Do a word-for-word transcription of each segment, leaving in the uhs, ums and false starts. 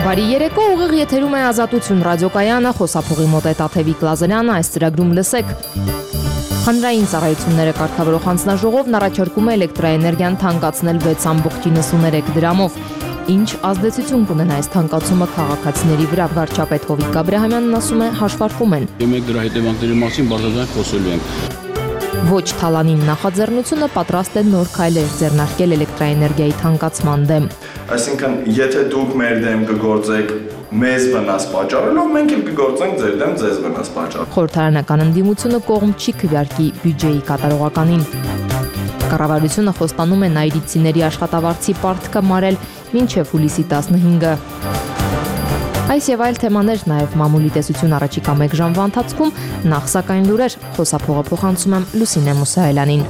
Բարի երեկո, ուղիղ եթերում է Ազատություն ռադիոկայանը, խոսափողի մոտ է Տաթևիկ Լազարյանը, այս ծրագրում լսեք։ Հանրային ծառայությունները կարգավորող հանձնաժողովն առաջարկում է էլեկտրաէներգիան թանկացնել վեց ամբողջ իննսուներեք դրամով։ Ինչ ազդեցություն կունենա այս թանկացումը քաղաքացիների վրա, վարչապետ Հովիկ Աբրահամյանն ասում է, հաշվարկում են։ Մենք դրա հետևանքների մասին բարձրաձայն խոսելու ենք։ Ոչ թալանին նախաձեռնությունը պատրաստ է նոր քայլեր ձեռնարկել էլեկտրաէներգիայի թանկացման դեմ։ Այսինքն, եթե դուք մեր դեմ կգործեք մեզ վնաս պատճառելով, մենք էլ կգործենք ձեր դեմ ձեզ վնաս պատճառ։ Խորհրդարանական ընդդիմությունը կողմ չի քվեարկի բյուջեի կատարողականին։ Կառավարությունը խոստանում է նայրիցիների աշխատավարձի պարտքը մարել մինչև հուլիսի տասնհինգը։ Այս եւ այլ թեմաներ նաեւ մամուլի տեսություն առաջիկա մեկ ժամվա ընթացքում, նախ սակայն լուրեր, խոսափողը փոխանցում եմ Լուսինե Մուսայելյանին։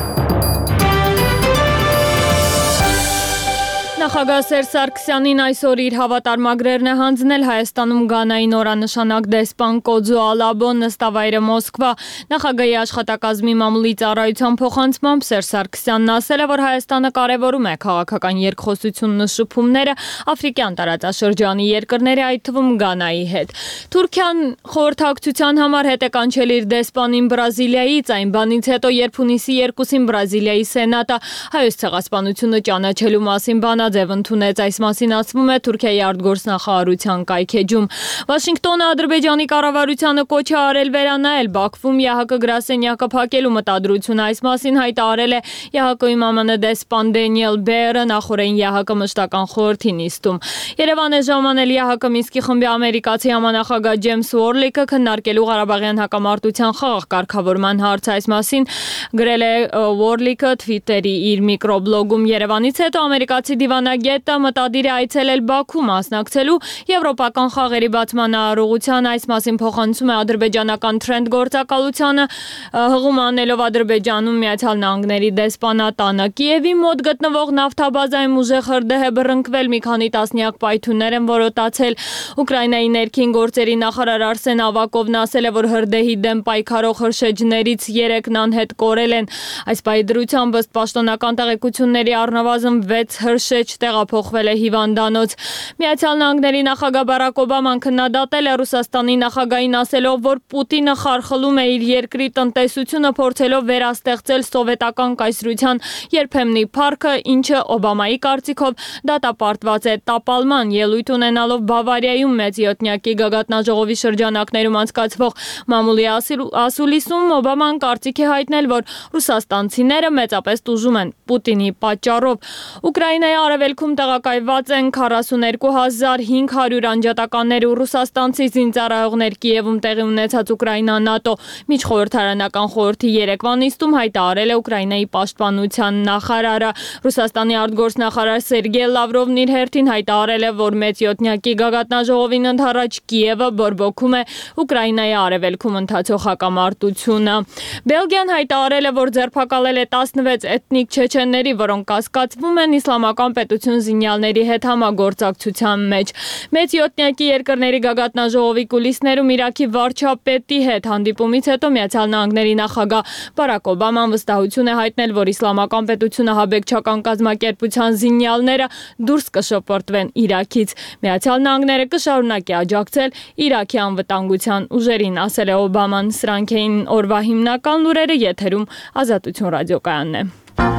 Նախագահ Սերժ Սարգսյանին այսօր իր հավատարմագրերն է հանձնել Հայաստանում Գանայի նորանշանակ դեսպան Կոձո Ալաբոն, նստավայրը Մոսկվա։ Նախագահի աշխատակազմի մամուլի ծառայության փոխանցմամբ Սերժ Սարգսյանն ասել է, որ Հայաստանը կարևորում է քաղաքական երկխոսությունն ու շփումները աֆրիկյան տարածաշրջանի երկրների, այդ թվում Գանայի հետ։ Թուրքիան խորհրդակցության համար հետ է կանչել իր դեսպանին Բրազիլիայից, այն բանից հետո, երբ հունիսի երկուսին Բրազիլիայի սենատը հայոց ցեղասպանությունը ճանաչելու մասին բանաձև ընդունեց, այս մասին ասվում է Թուրքիայի արտգործնախարարության կայքեջում։ Վաշինգտոնը Ադրբեջանի կառավարությանը կոչ է արել վերանայել Բաքվում ԵԱՀԿ գրասենյակը փակելու մտադրությունը, այս մասին հայտարարել է ԵԱՀԿ-ի ՄՄՆ դեսպան Դենիել Բերը նախորդին ԵԱՀԿ մշտական խորհրդի նիստում։ Երևան է ժամանել ԵԱՀԿ Մինսկի խմբի ամերիկացի համանախագահ Ջեյմս Ուորլիկը քննարկելու Ղարաբաղյան հակամարտության խաղաղ կարգավորման հարցը, այս մասին գրել է Ուորլիկը Twitter-ի իր միկրոբլոգում։ Երևանից հետո ամերիկացի դիվանագետը մտադիր է այցելել Բաքու մասնակցելու եվրոպական խաղերի բացման արարողության, այս մասին փոխանցում է ադրբեջանական Trend գործակալությանը, հղում անելով Ադրբեջանում Միացյալ Նահանգների դեսպանատանը։ Կիևի մոտ գտնվող նավթաբազայում ուժեղ հրդեհ է բռնկվել, մի քանի տասնյակ պայթյուններ են որոտացել։ Ուկրաինայի ներքին գործերի նախարար Արսեն Ավակովն ասել է, որ հրդեհի դեմ պայքարող հրշեջներից երեքն անհետ կորել են։ Այս պահի դրությամբ ըստ պաշտոնական տեղեկությունների առնվազն վեց հրշեջ տեղափոխվել է հիվանդանոց։ Միացյալ Նահանգների նախագահ Բարակ Օբաման քննադատել է Ռուսաստանի նախագահին, ասելով, որ Պուտինը խարխլում է իր երկրի տնտեսությունը, փորձելով վերաստեղծել սովետական կայսրության երբեմնի փառքը, ինչը Օբամայի կարծիքով դատապարտված է տապալման։ Ելույթ ունենալով Բավարիայում մեծ յոթնյակի գագաթնաժողովի շրջանակներում անցկացվող մամուլի ասուլիսում Օբաման կարծիք է հայտնել, որ ռուսաստանցիները մեծապես տուժում են Պուտինի պատճառով։ Ուկրաինայի արևելքում տեղակայված են քառասուներկու հազար հինգ հարյուր անջատականներ ու ռուսաստանցի զինծառայողներ։ Կիևում տեղի ունեցած Ուկրաինա-ՆԱՏՕ միջխորհրդարանական խորհրդի երեկվա նիստում հայտարարել է Ուկրաինայի պաշտպանության նախարարը։ Ռուսաստանի արտգործնախարար Սերգեյ Լավրովն իր հերթին հայտարարել է, որ մեծ յոթնյակի գագաթնաժողովին ընդառաջ Կիևը բորբոքում է Ուկրաինայի արևելքում ընթացող հակամարտությունը։ Բելգիան հայտարարել է, որ ձերբակալել է տասնվեց էթնիկ չեչենների, որոնք կասկածվում են իսլամական պետություն զինյալների հետ համագործակցության մեջ։ Մեծ յոթնյակի երկրների գագաթնաժողովի կուլիսներում Իրաքի վարչապետի հետ հանդիպումից հետո Միացյալ Նահանգների նախագահ Բարակ Օբաման վստահություն է հայտնել, որ իսլամական պետությունը հաբեկչական կազմակերպության զինյալները դուրս կշպրտվեն Իրաքից։ Միացյալ Նահանգները կշարունակի աջակցել Իրաքի անվտանգության ուժերին, ասել է Օբաման։ Սրանք էին օրվա հիմնական լուրերը, եթերում Ազատություն ռադիոկայանն է։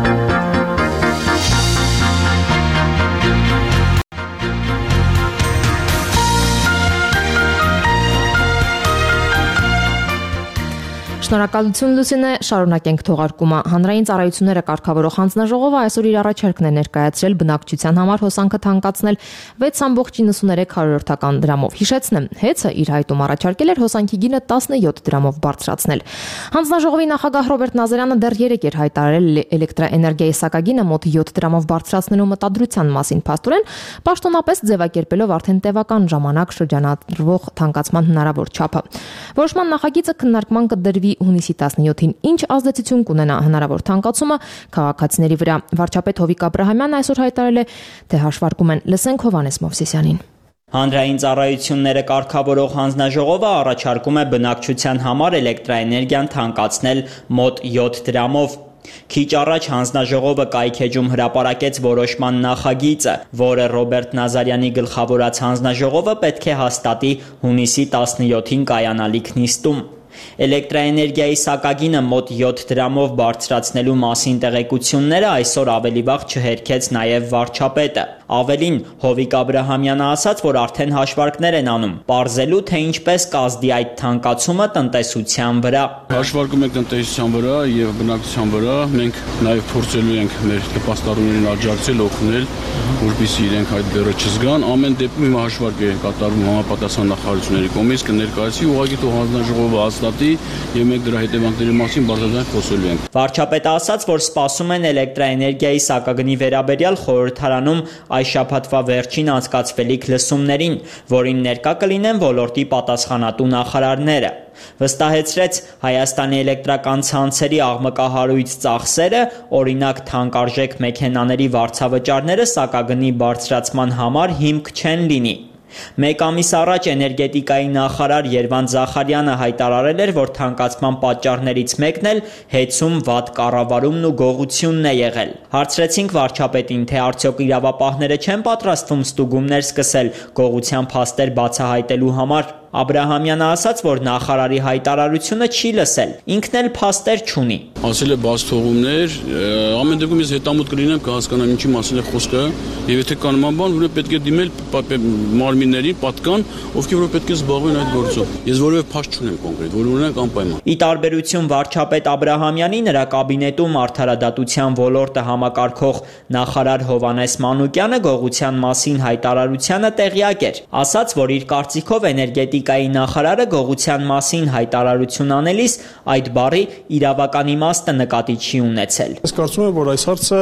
Շնորհակալություն Լուսինե, շարունակենք թողարկումը։ Հանրային ծառայությունները կարգավորող հանձնաժողովը այսօր իր առաջարկն է ներկայացրել բնակչության համար հոսանքը թանկացնել վեց ամբողջ իննսուներեք հարյուրորդական դրամով։ Հիշեցնեմ, հեծը իր հայտում առաջարկել էր հոսանքի գինը տասնյոթ դրամով բարձրացնել։ Հանձնաժողովի նախագահ Ռոբերտ Նազարյանը դեռ երեկ էր հայտարարել էլեկտրաէներգիայի սակագինը մոտ յոթ դրամով բարձրացնելու մտադրության մասին, փաստորեն պաշտոնապես ձևակերպելով արդեն տևական ժամանակ շրջանառվող թանկացման հնարավոր չափը։ Որոշման նախագիծը քննարկման կդրվի հունիսի տասնյոթին։ Ինչ ազդեցություն կունենա հնարավոր թանկացումը քաղաքացիների վրա։ Վարչապետ Հովիկ Աբրահամյանն այսօր հայտարարել է, թե հաշվարկում են։ Լսենք Հովհաննես Մովսեսյանին։ Հանրային ծառայությունները կարգավորող հանձնաժողովը առաջարկում է բնակչության համար էլեկտրաէներգիան թանկացնել մոտ յոթ դրամով։ Քիչ առաջ հանձնաժողովը կայքեջում հրապարակեց որոշման նախագիծը, որը Ռոբերտ Նազարյանի գլխավորած հանձնաժողովը պետք է հաստատի հունիսի տասնյոթին կայանալիք նիստում։ Էլեկտրաէներգիայի սակագինը մոտ յոթ դրամով բարձրացնելու մասին տեղեկությունները այսօր ավելի վաղ չհերքեց նաև վարչապետը։ Ավելին, Հովիկ Աբրահամյանը ասաց, որ արդեն հաշվարկներ են անում, պարզելու, թե ինչպես կազդի այդ թանկացումը տնտեսության վրա։ Հաշվարկում ենք տնտեսության վրա եւ բնակչության վրա, մենք նաև փորձելու ենք մեր նպաստառուներին աջակցել, օգնել, որպեսզի իրենք այդ բեռը չզգան։ Ամեն դեպքում հիմա հաշվարկ է կատարվում համապատասխան նախարարությունների կողմից, կներկայացվի ուղղակի թող հանձնաժողովը հաստատի եւ մենք դրա հետևանքների մասին բարձրաձայն խոսելու ենք։ Վարչապետը ասաց, որ սպասում են էլեկտրաէներգիայի սակագնի վերաբերյալ խորհրդարանում այս շաբաթվա վերջին անցկացվելիք լսումներին, որին ներկա կլինեն ոլորտի պատասխանատու նախարարները։ Վստահեցրեց, Հայաստանի էլեկտրական ցանցերի աղմկահարույց ծախսերը, օրինակ թանկարժեք մեքենաների վարձավճարները սակագնի բարձրացման համար հիմք չեն լինի։ Մեկ ամիս առաջ էներգետիկայի նախարար Երվանդ Զախարյանը հայտարարել էր, որ թանկացման պատճառներից մեկն էլ հեծում վատ կառավարումն ու գողությունն է եղել։ Հարցրեցինք վարչապետին, թե արդյոք իրավապահները չեն պատրաստվում ստուգումներ սկսել գողության փաստեր բացահայտելու համար։ Աբրահամյանը ասաց, որ նախարարի հայտարարությունը չի լսել, ինքն էլ փաստեր չունի։ Ասել է բաց թողումներ, ամեն դեպքում ես հետամուտ կլինեմ, կհասկանամ ինչի մասին է խոսքը, եւ եթե կա նման բան, ուրեմն պետք է դիմել մարմիններին, պատկան, ովքեր որ պետք է զբաղվեն այդ գործով։ Ես որևէ փաստ չունեմ կոնկրետ, որ ունենք անպայման։ Ի տարբերություն վարչապետ Աբրահամյանի, նրա կաբինետում արդարադատության ոլորտը համակարգող նախարար Հովհաննես Մանուկյանը գողության մասին հայտարարությանը տեղյակ էր, ասաց, որ իր կարծիքով էներգետիկայի նախարարը գողության մասին հայտարարություն անելիս այդ բառի իրավական իմաստը նկատի չի ունեցել։ Ես կարծում եմ, որ այս հարցը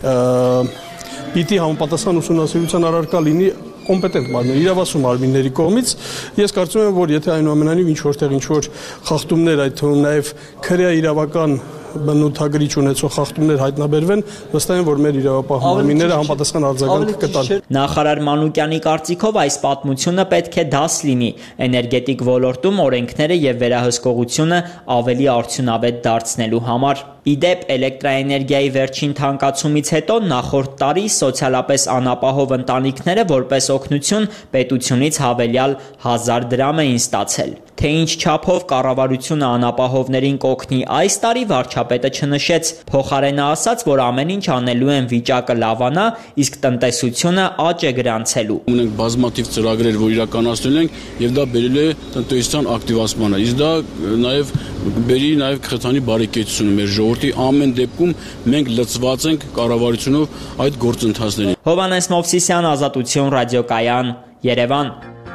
պիտի համապատասխան ուսումնասիրության առարկա լինի կոմպետենտ մարմինների, իրավասու մարմինների կողմից։ Ես կարծում եմ, որ եթե այնուամենայնիվ ինչ որտեղ ինչ որ խախտումներ, այդ թվում նաև քրեա իրավական բնութագրիչ ունեցող խախտումներ հայտնաբերվեն, վստահ եմ, որ մեր իրավապահ մարմինները համապատասխան արձագանք կտան։ Նախարար Մանուկյանի կարծիքով այս պատմությունը պետք է դաս լինի էներգետիկ ոլորտում օրենքները եւ վերահսկողությունը ավելի արդյունավետ դարձնելու համար։ Իդեպ էլեկտրաէներգիայի վերջին թանկացումից հետո նախորդ տարի սոցիալապես անապահով ընտանիքները որպես օգնություն պետությունից հավելյալ հազար դրամ էին ստացել։ Թե ինչ չափով կառավարությունը անապահովներին կօգնի այս տարի վարչապետը չնշեց, փոխարենը ասաց, որ ամեն ինչ անելու են վիճակը լավանա, իսկ տնտեսությունը աճ է գրանցելու։ Ունենք բազմաթիվ ծրագրեր, որ իրականացնել ենք, եւ դա բերել է տնտեսության ակտիվացմանը։ Իսկ դա նաեւ բերի նաեւ քրթանի բարեկեցությունը մեր ժողովրդի ամեն դեպքում մենք լծված ենք կառավարությունով այդ գործընթացներին։ Հովհաննես Մովսիսյան, Ազատություն, ռադիոկայան, Երևան։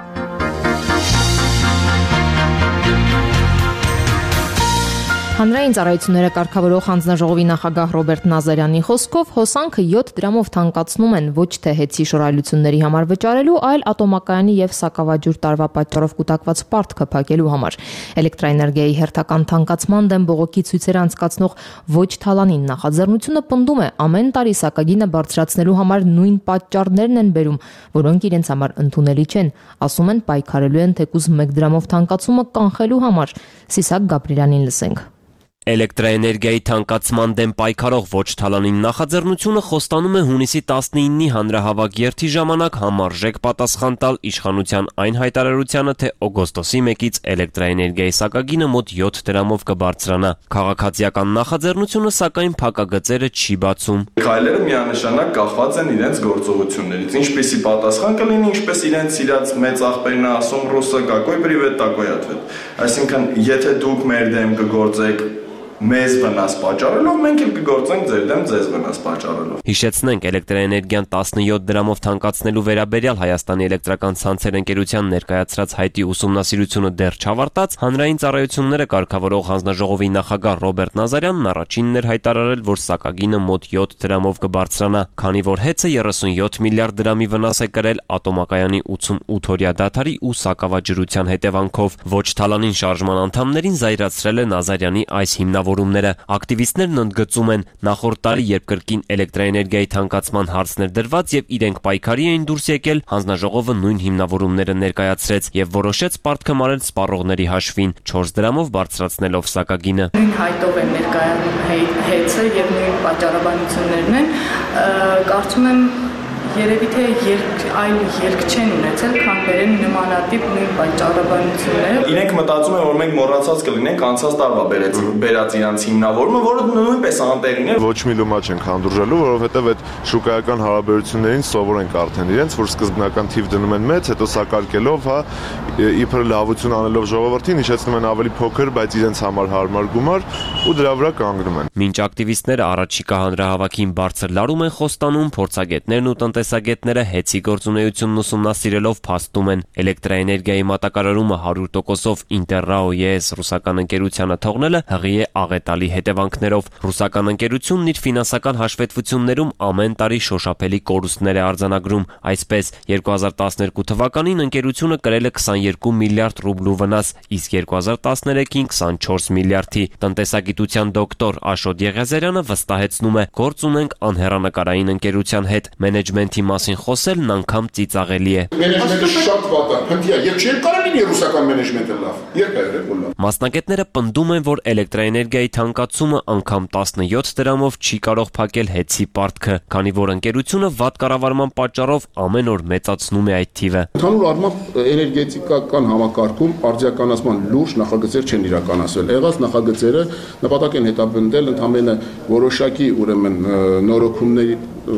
Հանրային ծառայությունները կարգավորող հանձնաժողովի նախագահ Ռոբերտ Նազարյանի խոսքով հոսանքը յոթ դրամով թանկացնում են ոչ թե հեծի շորայլությունների համար վճարելու, այլ ատոմակայանի եւ սակավաջուր տարվա պատճառով կուտակված պարտքը փակելու համար։ Էլեկտրաէներգիայի հերթական թանկացման դեմ բողոքի ցույցեր անցկացնող ոչ թալանին նախաձեռնությունը պնդում է ամեն տարի սակագինը բարձրացնելու համար նույն պատճառներն են բերում, որոնք իրենց համար ընդունելի չեն, ասում են պայքարելու են թեկուզ մեկ դրամով թանկացումը կանխելու համար։ Սիսակ Գաբրիելյանին լսենք։ Էլեկտրաէներգիայի թանկացման դեմ պայքարող ոչ թալանին նախաձեռնությունը խոստանում է հունիսի տասնինի հանրահավաք երթի ժամանակ համարժեք պատասխան տալ իշխանության այն հայտարարությանը, թե օգոստոսի մեկից էլեկտրաէներգիայի սակագինը մոտ յոթ դրամով կբարձրանա։ Քաղաքացիական նախաձեռնությունը սակայն փակագծերը չի բացում։ Քայլերը միանշանակ կախված են իրենց գործողություններից։ Ինչպեսի պատասխան կլինի, ինչպես իրենց իրաց մեծ աղբերն ասում ռուսը какой привет такой ответ։ Այսինքն, եթե դուք մեր դեմ կգործեք մեզ վնաս պատճառելով, մենք էլ կգործենք ձեր դեմ ձեզ վնաս պատճառելով։ Հիշեցնենք, էլեկտրաէներգիան տասնյոթ դրամով թանկացնելու վերաբերյալ Հայաստանի էլեկտրական ցանցեր ընկերության ներկայացրած հայտի ուսումնասիրությունը դեռ չավարտած, հանրային ծառայությունները կարգավորող հանձնաժողովի նախագահ Ռոբերտ Նազարյանն առաջինն էր հայտարարել, որ սակագինը մոտ յոթ դրամով կբարձրանա, քանի որ հեծը երեսունյոթ միլիարդ դրամի վնաս է կրել ատոմակայանի ութսունութ օրյա դադարի ու սակավաջրության հետևանքով։ Ոչ թալանին շարժման անդամներին զայրացրել է Նազարյանի այս հիմնավոր հիմնավորումները։ Ակտիվիստներն ընդգծում են, նախորդ տարի, երբ կրկին էլեկտրաէներգիայի թանկացման հարցն էր դրված եւ իրենք պայքարի էին դուրս եկել, հանձնաժողովը նույն հիմնավորումները ներկայացրեց եւ որոշեց պարտքը մարել սպառողների հաշվին, չորս դրամով բարձրացնելով սակագինը։ Նույն հայտով են ներկայանում հեծը եւ նույն պատճառաբանություններն են, կարծում եմ երևի թե երկ, այլ երկ չեն ունեցել, քան բերեն նմանատիպ նույն պատճառաբանությունները։ Իրենք մտածում են, որ մենք մոռացած կլինենք անցած տարվա բերած իրանց հիմնավորումը, որը նույնպես անտեղին է։ Ոչ մի լումա չենք հանդուրժելու, որովհետև այդ շուկայական հարաբերություններին սովոր ենք արդեն իրենց, որ սկզբնական թիվ դնում են մեծ, հետո սակարկելով, հա, իբր լավություն անելով ժողովրդին, հիշեցնում են ավելի փոքր, բայց իրենց համար հարմար գումար ու դրա վրա կանգնում են։ Մինչ ակտիվիստները առաջիկա հանրահավաքին բարձր լարում են խոստանում, փորձագետներն ու տնտեսագետները հեծի գործունեությունն ուսումնասիրելով փաստում են, էլեկտրաէներգիայի մատակարարումը հարյուր տոկոսով Interrao-ես ռուսական ընկերությանը թողնելը հղի է աղետալի հետևանքներով։ Ռուսական ընկերությունն իր ֆինանսական հաշվետվություններում ամեն տարի շոշափելի կորուստներ է արձանագրում։ Այսպես, երկու հազար տասներկու թվականին ընկերությունը կրել է քսաներկու միլիարդ ռուբլու վնաս, իսկ երկու հազար տասներեքին քսանչորս միլիարդի։ Տնտեսագիտության դոկտոր Աշոտ Եղիազարյանը վստահեցնում է, գործ ունենք անհեռանկարային ընկերության հետ, մենեջմենթի մասին խոսելն անգամ ծիծաղելի է։ Մենեջմենթը շատ վատ է, փնթի է, եւ չի կարող լինի ռուսական մենեջմենտը լավ։ Երբ է եղել լավ։ Մասնագետները պնդում են, որ էլեկտրաէներգիայի թանկացումը անգամ տասնյոթ դրամով չի կարող փակել հեծի պարտքը, քանի որ ընկերությունը վատ կառավարման պատճառով ամեն օր մեծացնում է այդ թիվը։ Ընդհանուր առմամբ էներգետիկական համակարգում արձիականացման լուրջ նախագծեր չեն իրականացվել։ Եղած նախագծերը նպատակ են հետապնդել ընդամենը որոշակի ուրեմն նորոգումների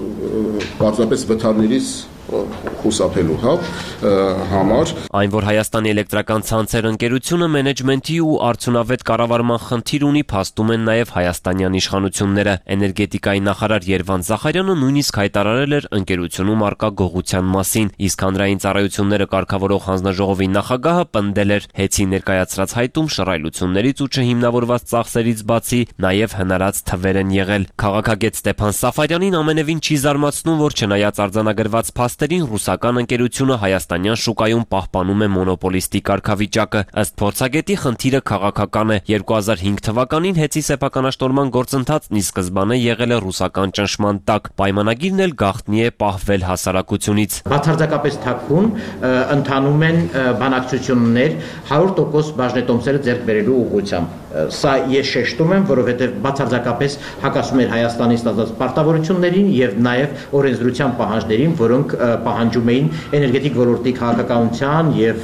պարզապես վթարներից խուսափելու հա համար։ Այն, որ Հայաստանի էլեկտրական ցանցեր ընկերությունը մենեջմենթի ու արդյունավետ կառավարման խնդիր ունի, փաստում են նաև հայաստանյան իշխանությունները։ Էներգետիկայի նախարար Երվանդ Զախարյանը նույնիսկ հայտարարել էր ընկերությունում առկա գողության մասին, իսկ հանրային ծառայությունները կարգավորող հանձնաժողովի նախագահը պնդել էր հեծի ներկայացրած հայտում շռայլություններից ու չհիմնավորված ծախսերից բացի նաև հնարած թվեր են եղել։ Քաղաքագետ Ստեփան Սաֆարյանին ամենևին չի զարմացնում, որ չնայած արձանագրված փաստերին ռուսական ընկերությունը հայաստանյան շուկայում պահպանում է մոնոպոլիստի կարգավիճակը։ Ըստ փորձագետի խնդիրը քաղաքական է։ երկու հազար հինգ թվականին հեծի սեփականաշտորման գործընթացն ի սկզբանե եղել է ռուսական ճնշման տակ։ Պայմանագիրն էլ գաղտնի է պահվել հասարակությունից։ Բացարձակապես թաքուն ընթանում են բանակցություններ հարյուր տոկոս բաժնետոմսերը ձեռք բերելու ուղղությամբ։ Սա ես շեշտում եմ, որովհետև բացարձակապես հակասում էր Հայաստանի ստացած պարտավորություններին եւ նաեւ օրենսդրության պահանջներին, որոնք պահանջում էին էներգետիկ ոլորտի քաղաքականության եւ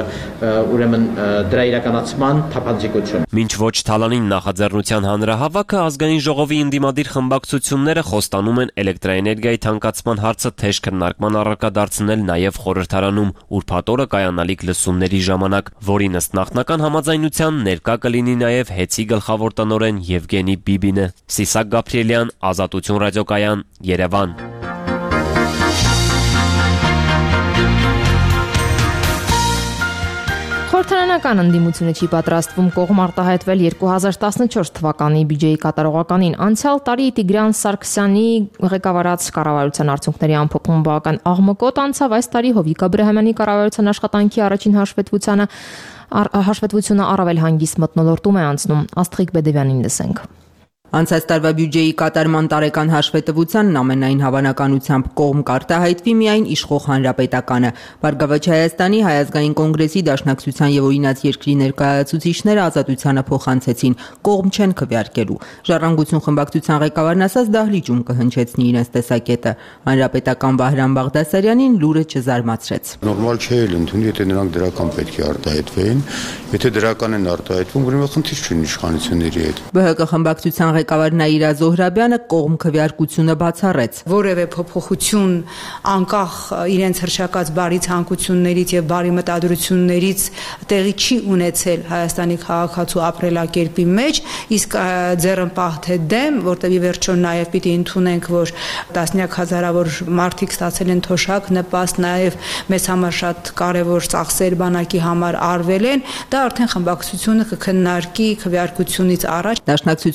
ուրեմն դրա իրականացման թափանցիկություն։ Մինչ ոչ Թալանին նախաձեռնության հանրահավաքը ազգային ժողովի ընդդիմադիր խմբակցությունները խոստանում են էլեկտրաէներգիայի թանկացման հարցը թեժ քննարկման առարկա դարձնել նաեւ խորհրդարանում, ուրբաթ օրը կայանալիք լսումների ժամանակ, որին ըստ նախնական համաձայնության ներկա կլինի նաեւ հեծի գլխավոր տնօրեն Եվգենի Բիբինը։ Սիսակ Գաբրիելյան, Ազատություն ռադիոկայան, Երևան։ Խորհրդարանական ընդդիմությունը չի պատրաստվում կողմ արտահայտվել երկու հազար տասնչորս թվականի բյուջեի կատարողականին։ Անցյալ տարի Տիգրան Սարգսյանի ղեկավարած կառավարության արդյունքների ամփոփումը բավական աղմկոտ անցավ։ Այս տարի Հովիկ Աբրահամյանի կառավարության աշխատանքի առաջին հաշվետվությանը հաշվետվությունը առավել հանգիստ մթնոլորտում է անցնում։ Աստղիկ Բեդևյանին լսենք։ Անցած տարվա բյուջեի կատարման տարեկան հաշվետվությանն ամենայն հավանականությամբ կողմ կարտահայտվի միայն իշխող հանրապետականը։ Բարգավաճ Հայաստանի Հայ ազգային կոնգրեսի Դաշնակցության եւ Օրինաց երկրի ներկայացուցիչները Ազատությանը փոխանցեցին, կողմ չեն քվեարկելու։ Ժառանգություն խմբակցության ղեկավարն ասաց դահլիճում կհնչեցնի իրենց տեսակետը։ Հանրապետական Վահրամ Բաղդասարյանին լուրը չզարմացրեց։ Նորմալ չէ էլ ընդունի, եթե նրանք դրական պետք է արտահայտվեին, եթե դրական են արտահայտվում, ուրեմն խնդիր չունի իշխանությունների հետ։ ԲՀԿ խմբակցության ղեկավար Նաիրա Զոհրաբյանը կողմ քվեարկությունը բացառեց։ Որևէ փոփոխություն անկախ իրենց հրշակած բարի ցանկություններից եւ բարի մտադրություններից տեղի չի ունեցել Հայաստանի քաղաքացու ապրելակերպի մեջ, իսկ ձեռնպահ թե դեմ, որտեղ ի վերջո նաեւ պիտի ընդունենք, որ տասնյակ հազարավոր մարդիկ ստացել են թոշակ, նպաստ նաեւ մեզ համար շատ կարեւոր ծախսեր բանակի համար արվել են, դա արդեն խմբակցությունը կքննարկի քվեարկությունից առաջ։ Դաշնակցությունը Արծվիկ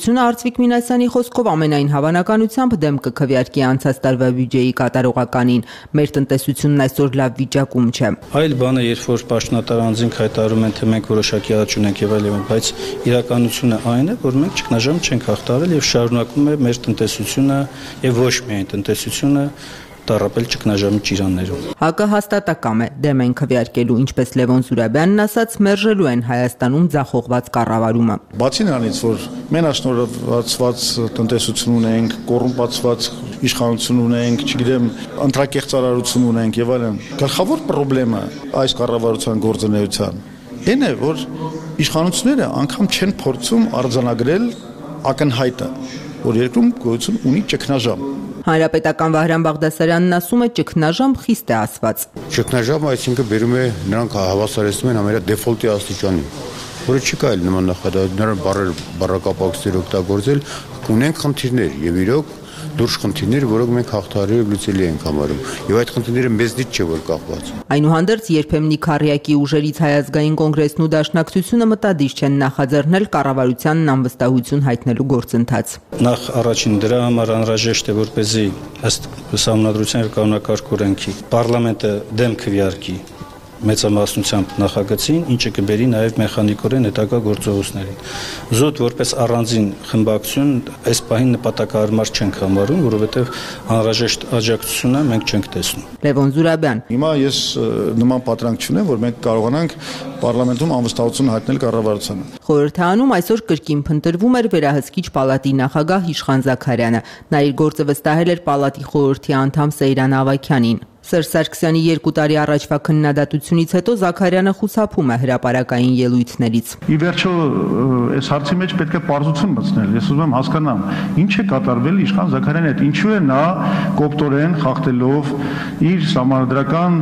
Վարդիկ Մինասյանի խոսքով ամենայն հավանականությամբ դեմ կքվեարկի անցած տարվա բյուջեի կատարողականին։ Մեր տնտեսությունն այսօր լավ վիճակում չէ։ Այլ բանը, երբ որ պաշտոնատար անձինք հայտարարում են, թե մենք որոշակի աճ ունենք եւ այլն, բայց իրականությունը այն է, որ մենք ճգնաժամ չենք հաղթահարել եւ շարունակում է մեր տնտեսությունը եւ ոչ միայն տնտեսությունը տարապել ճգնաժամի ճիրաններում։ ՀԱԿ-ը հաստատակամ է, դեմ են քվեարկելու, ինչպես Լևոն Զուրաբյանն ասաց, մերժելու են Հայաստանում ձախողված կառավարումը։ Բացի նրանից, որ մենաշնորհված տնտեսություն ունենք, կոռումպացված իշխանություն ունենք, չգիտեմ, ընտրակեղծարարություն ունենք եւ այլն, գլխավոր խնդրումը այս կառավարության գործունեության այն է, որ իշխանությունները անգամ չեն փորձում արձանագրել ակնհայտը, որ երկրում գոյություն ունի ճգնաժամ։ Հանրապետական Վահրամ Բաղդասարյանն ասում է ճգնաժամ խիստ է ասված։ Ճգնաժամը այսինքն բերում է նրանք հավասարեցնում են ամենա դեֆոլտի աստիճանի, որը չի կարելի նման նախադասել, նրան բառեր բառակապակցներ օգտագործել, ունենք խնդիրներ եւ իրոք դուրս խնդիրներ, որոնք մենք հաղթահարել լուծելի ենք համարում։ Եվ այդ խնդիրները մեզնից չէ որ կախված։ Այնուհանդերձ երբեմն Քարյակի ուժերից Հայազգային կոնգրեսն ու Դաշնակցությունը մտադիր չեն նախաձեռնել կառավարությանն անվստահություն հայտնելու գործընթաց։ Նախ առաջին դրա համար անհրաժեշտ է, որպեսզի ըստ Սահմանադրության եւ կանոնակարգ օրենքի պարլամենտը դեմ քվեարկի մեծամասնությամբ նախագծին, ինչը կբերի նաև մեխանիկորեն հետագա գործողություններին։ Զուտ որպես առանձին խմբակցություն այս պահին նպատակահարմար չենք համարում, որովհետև անհրաժեշտ աջակցությունը մենք չենք տեսնում։ Լևոն Զուրաբյան։ Հիմա ես նման պատրանք չունեմ, որ մենք կարողանանք պարլամենտում անվստահություն հայտնել կառավարությանը։ Խորհրդարանում այսօր կրկին փնտրվում էր վերահսկիչ պալատի նախագահ Իշխան Զաքարյանը։ Նա իր գործը վստահել էր պալատի խորհրդի անդամ Սեյրան Ավագյանին։ Սերժ Սարգսյանի երկու տարի առաջվա քննադատությունից հետո Զաքարյանը խուսափում է հրապարակային ելույթներից։ Ի վերջո, այս հարցի մեջ պետք է պարզություն մտցնել։ Ես ուզում եմ հասկանամ, ինչ է կատարվել Իշխան Զաքարյանի հետ, ինչու է նա կոպտորեն խախտելով իր սահմանադրական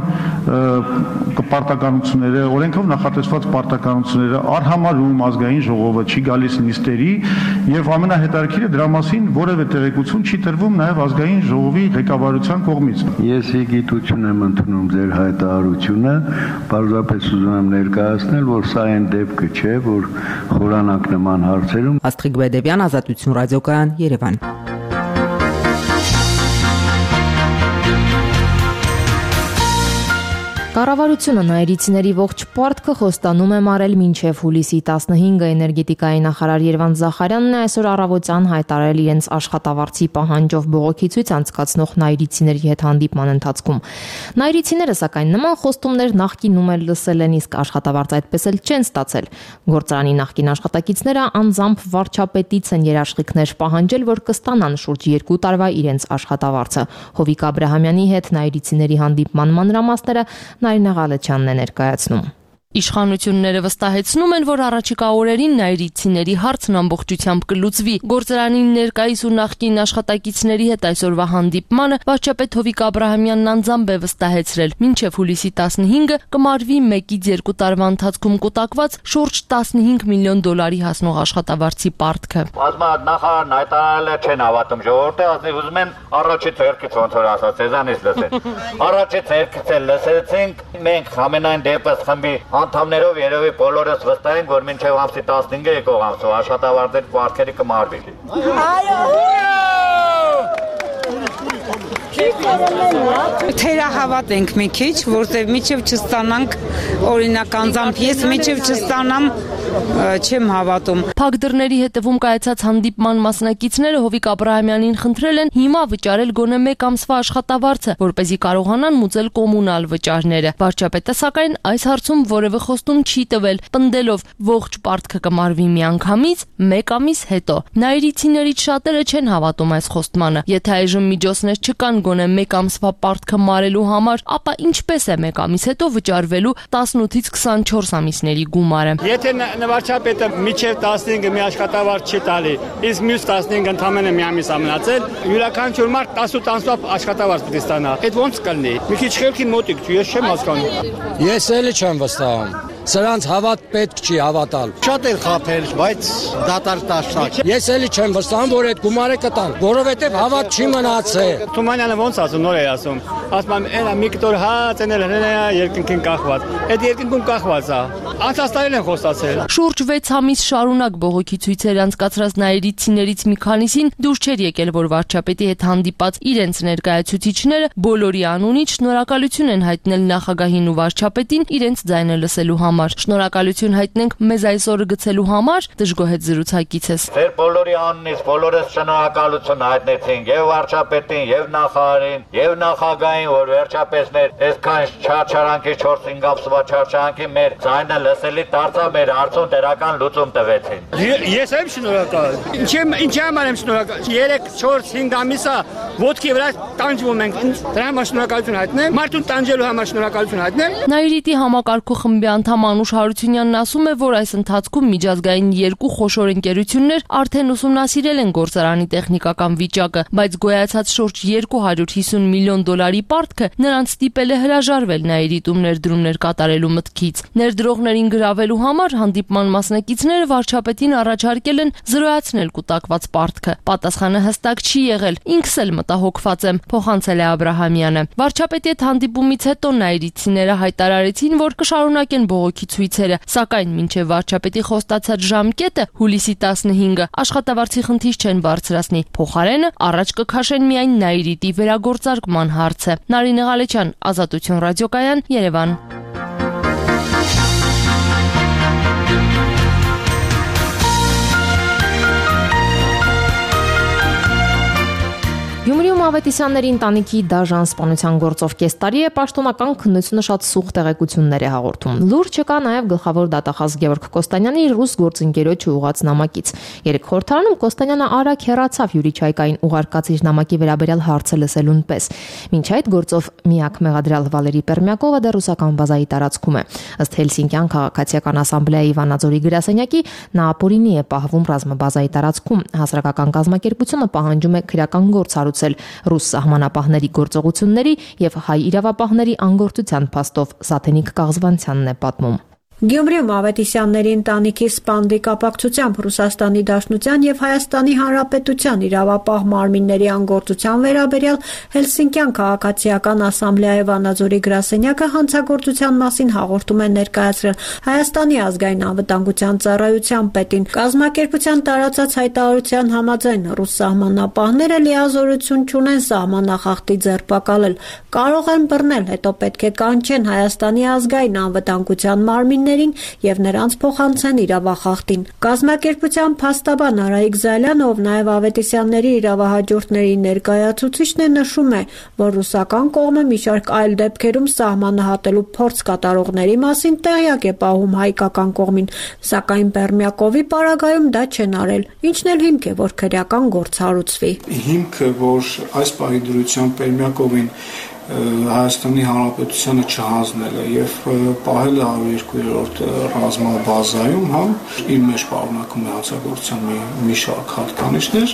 պարտականությունները, օրենքով նախատեսված պարտականությունները արհամարհում ազգային ժողովը, չի գալիս նիստերի եւ ամենահետաքրքիրը դրա մասին որևէ տեղեկություն չի տրվում նաեւ ազգային ժողովի ղեկավարության կողմից։ Ես եկիտություն եմ ընդունում ձեր հայտարարությունը, պարզապես ուզում եմ ներկայացնել, որ սա այն դեպքը չէ, որ խորանակ նման հարցերում։ Աստղիկ Բեդևյան, Ազատություն ռադիոկայան, Երևան։ Կառավարությունը նայրիցիների ողջ պարտքը խոստանում է մարել մինչև հուլիսի տասնհինգը էներգետիկայի նախարար Երվանդ Զախարյանն է այսօր առավոտյան հայտարարել իրենց աշխատավարձի պահանջով բողոքի ցույց անցկացնող նայրիցիների հետ հանդիպման ընթացքում։ Նայրիցիները սակայն նման խոստումներ նախկինում էլ լսել են, իսկ աշխատավարձ այդպես էլ չեն ստացել։ Գործարանի նախկին աշխատակիցները անձամբ վարչապետից են երաշխիքներ պահանջել, որ կստանան շուրջ երկու տարվա իրենց աշխատավարձը։ Հովիկ Աբրահամյանի հետ նայրիցիների հանդիպման մանրամասները Նարինե Ղալեչյանն է ներկայացնում։ Իշխանությունները վստահեցնում են, որ առաջիկա օրերին նայրիցիների հարցն ամբողջությամբ կլուծվի։ Գործարանի ներկայիս ու նախկին աշխատակիցների հետ այսօրվա հանդիպմանը վարչապետ Հովիկ Աբրահամյանն անձամբ է վստահեցրել, մինչև հուլիսի տասնհինգը կմարվի մեկից երկու տարվա ընթացքում կուտակված շուրջ տասնհինգ միլիոն դոլարի հասնող աշխատավարձի պարտքը։ Նախարարն հայտարարել է չեն հավատում ժողովուրդը, ասել ուզում են առաջի ցերկից ոնց որ ասած Սեզանից լսել։ Առաջի ցերկից էլ լսեցինք, մենք ամենայն դեպս խմբի անդամներով երևի բոլորս վստահ ենք, որ մինչև ամսի տասնհինգը եկող ամսով աշխատավարձերի պարտքերը կմարվի։ Թերահավատ ենք մի քիչ, որտեղ միջև չստանանք օրինակ անձամբ ես միջև չստանամ չեմ հավատում։ Փակ դռների հետևում կայացած հանդիպման մասնակիցները Հովիկ Աբրահամյանին խնդրել են հիմա վճարել գոնե մեկ ամսվա աշխատավարձը, որպեսզի կարողանան մուծել կոմունալ վճարները։ Վարչապետը սակայն այս հարցում որևէ խոստում չի տվել, պնդելով ողջ պարտքը կմարվի միանգամից մեկ ամիս հետո։ Նայրիցիներից շատերը չեն հավատում այս խոստմանը։ Եթե այժմ միջոցներ չկան գոնե մեկ ամսվա պարտքը մարելու համար, ապա ինչպես է մեկ ամիս հետո վճարվելու տասնութից քսանչորս ամիսների գումարը։ Եթե վարչապետը միջև տասնհինգը մի աշխատավարձ չի տալի, իսկ մյուս տասնհինգը ընդամենը մի ամիս ամնացել, յուրաքանչյուր մարդ տասնութ ամսվա աշխատավարձ պետք է ստանա։ Այդ ոնց կլինի։ Մի քիչ խելքի մոտիկ, ես չեմ հասկանում։ Ես էլ չեմ վստահում։ Սրանց հավատ պետք չի հավատալ։ Շատ էր խափել, բայց դատարկ տաշնակ։ Ես էլի չեմ վստահում, որ այդ գումարը կտան, որովհետև հավատ չի մնացել։ Թումանյանը ոնց ասում, նոր է ասում։ Ասում եմ, «Էլա մի կտոր հաց էնել հնա երկնքին կախված»։ Այդ երկնքում կախված է։ Անցած տարին են խոստացել։ Շուրջ վեց ամիս շարունակ բողոքի ցույցեր անցկացրած նայիրիցիներից մի քանիսին դուրս չէր եկել, որ վարչապետի հետ հանդիպած իրենց ներկայացուցիչները բոլորի անունից շնորհակալություն են հայտնել նախագահին ու վարչապետին իրենց ձայնը լսելու համար։ Շնորհակալություն հայտնենք մեզ այսօրը գցելու համար, դժգոհեց զրուցակիցս։ Ձեր բոլորի անունից բոլորս շնորհակալություն հայտնեցինք եւ վարչապետին, եւ նախարարին, եւ նախագահին, որ վերջապես մեր այսքան չարչարանքի չորս-հինգ ամսվա չարչարանքի մեր ձայնը լսելի դարձավ, մեր հարցում դերական լուծում տվեցին։ Ես եմ շնորհակալ։ Ինչի ինչի համար եմ շնորհակալ։ երեք չորս հինգ ամիսա ոտքի վրա տանջվում ենք։ Դրա համար շնորհակալություն հայտնեմ։ Մարդուն տանջելու համար շնորհակալություն հայտնեմ։ Նայիրիտի համակարգու խմբի անդամ Անուշ Հարությունյանն ասում է, որ այս ընթացքում միջազգային երկու խոշոր ընկերություններ արդեն ուսումնասիրել են գործարանի տեխնիկական վիճակը, բայց գոյացած շուրջ երկու հարյուր հիսուն միլիոն դոլարի պարտքը նրանց ստիպել է հրաժարվել Նայիրիտում ներդրումներ կատարելու մտքից։ Ներդրողներին գրավելու համար հանդիպման մասնակիցները վարչապետին առաջարկել են զրոյացնել կուտակված պարտքը։ Պատասխանը հստակ չի եղել։ Ինքս էլ մտահոգված եմ, փոխանցել է Աբրահամյանը։ Վարչապետի հետ հանդիպումից հետո նայիրիցիները հայտարարեցին, որ կշարունակեն բողոքի ցույցերը, սակայն մինչև վարչապետի խոստացած ժամկետը հուլիսի տասնհինգը աշխատավարձի խնդիր չեն բարձրացնի։ Փոխարենը առաջ կքաշեն միայն Նայիրիտի վերագործարկման հարցը։ Նարինե Ղալեչյան, Ազատություն ռադիոկայան, Երևան։ Գյումրիում Ավետիսյանների ընտանիքի դաժան սպանության գործով կես տարի է պաշտոնական քննությունը շատ սուղ տեղեկություններ է հաղորդում։ Լուրջ չկա նաև գլխավոր դատախազ Գևորգ Կոստանյանի ռուս գործընկերոջը ուղղած նամակից։ Երեք խորհրդարանում Կոստանյանը արագ հեռացավ Յուրի Չայկային ուղարկած իր նամակի վերաբերյալ հարցը լսելուն պես։ Մինչ այդ գործով միակ մեղադրյալ Վալերի Պերմյակովը դեռ ռուսական բազայի տարածքում է։ Ըստ Հելսինկյան քաղաքացիական ասամբլեայի Վանաձորի գրասենյակի նա ապօրինի է պահվում ռազմաբազայի տարածքում։ Հասարակական կազմակերպությունը պահանջում է քրեական գործ ռուս սահմանապահների գործողությունների եւ հայ իրավապահների անգործության փաստով Զաթենիկ Կաղզվանցյանն է պատմում։ Գյումրիում Ավետիսյանների ընտանիքի սպանդի կապակցությամբ Ռուսաստանի Դաշնության եւ Հայաստանի Հանրապետության իրավապահ մարմինների անգործության վերաբերյալ Հելսինկյան քաղաքացիական ասամբլեայի Վանաձորի գրասենյակը հանցագործության մասին հաղորդում է ներկայացրել Հայաստանի ազգային անվտանգության ծառայության պետին։ Կազմակերպության տարածած հայտարարության համաձայն ռուս սահմանապահները լիազորություն չունեն սահմանախախտի ձերբակալել, կարող են բռնել, հետո պետք է կանչեն Հայաստանի ազգային անվտանգության մարմին եւ նրանց փոխանցեն իրավախախտին։ Կազմակերպության փաստաբան Արայիկ Զալյանը, ով նաեւ Ավետիսյանների իրավահաջորդների ներկայացուցիչն է, նշում է, որ ռուսական կողմը մի շարք այլ դեպքերում սահմանահատելու փորձ կատարողների մասին տեղյակ է պահում հայկական կողմին, սակայն Պերմյակովի պարագայում դա չեն արել, ինչն էլ հիմք է, որ քրեական գործ հարուցվի։ Հիմքը, որ այս պահի դրությամբ Պերմյակովին Հայաստանի Հանրապետությանը չհանձնելը եւ պահելը հարյուր երկու-րդ ռազմաբազայում, հա, իր մեջ պարունակում է հանցագործության մի, մի շարք հատկանիշներ,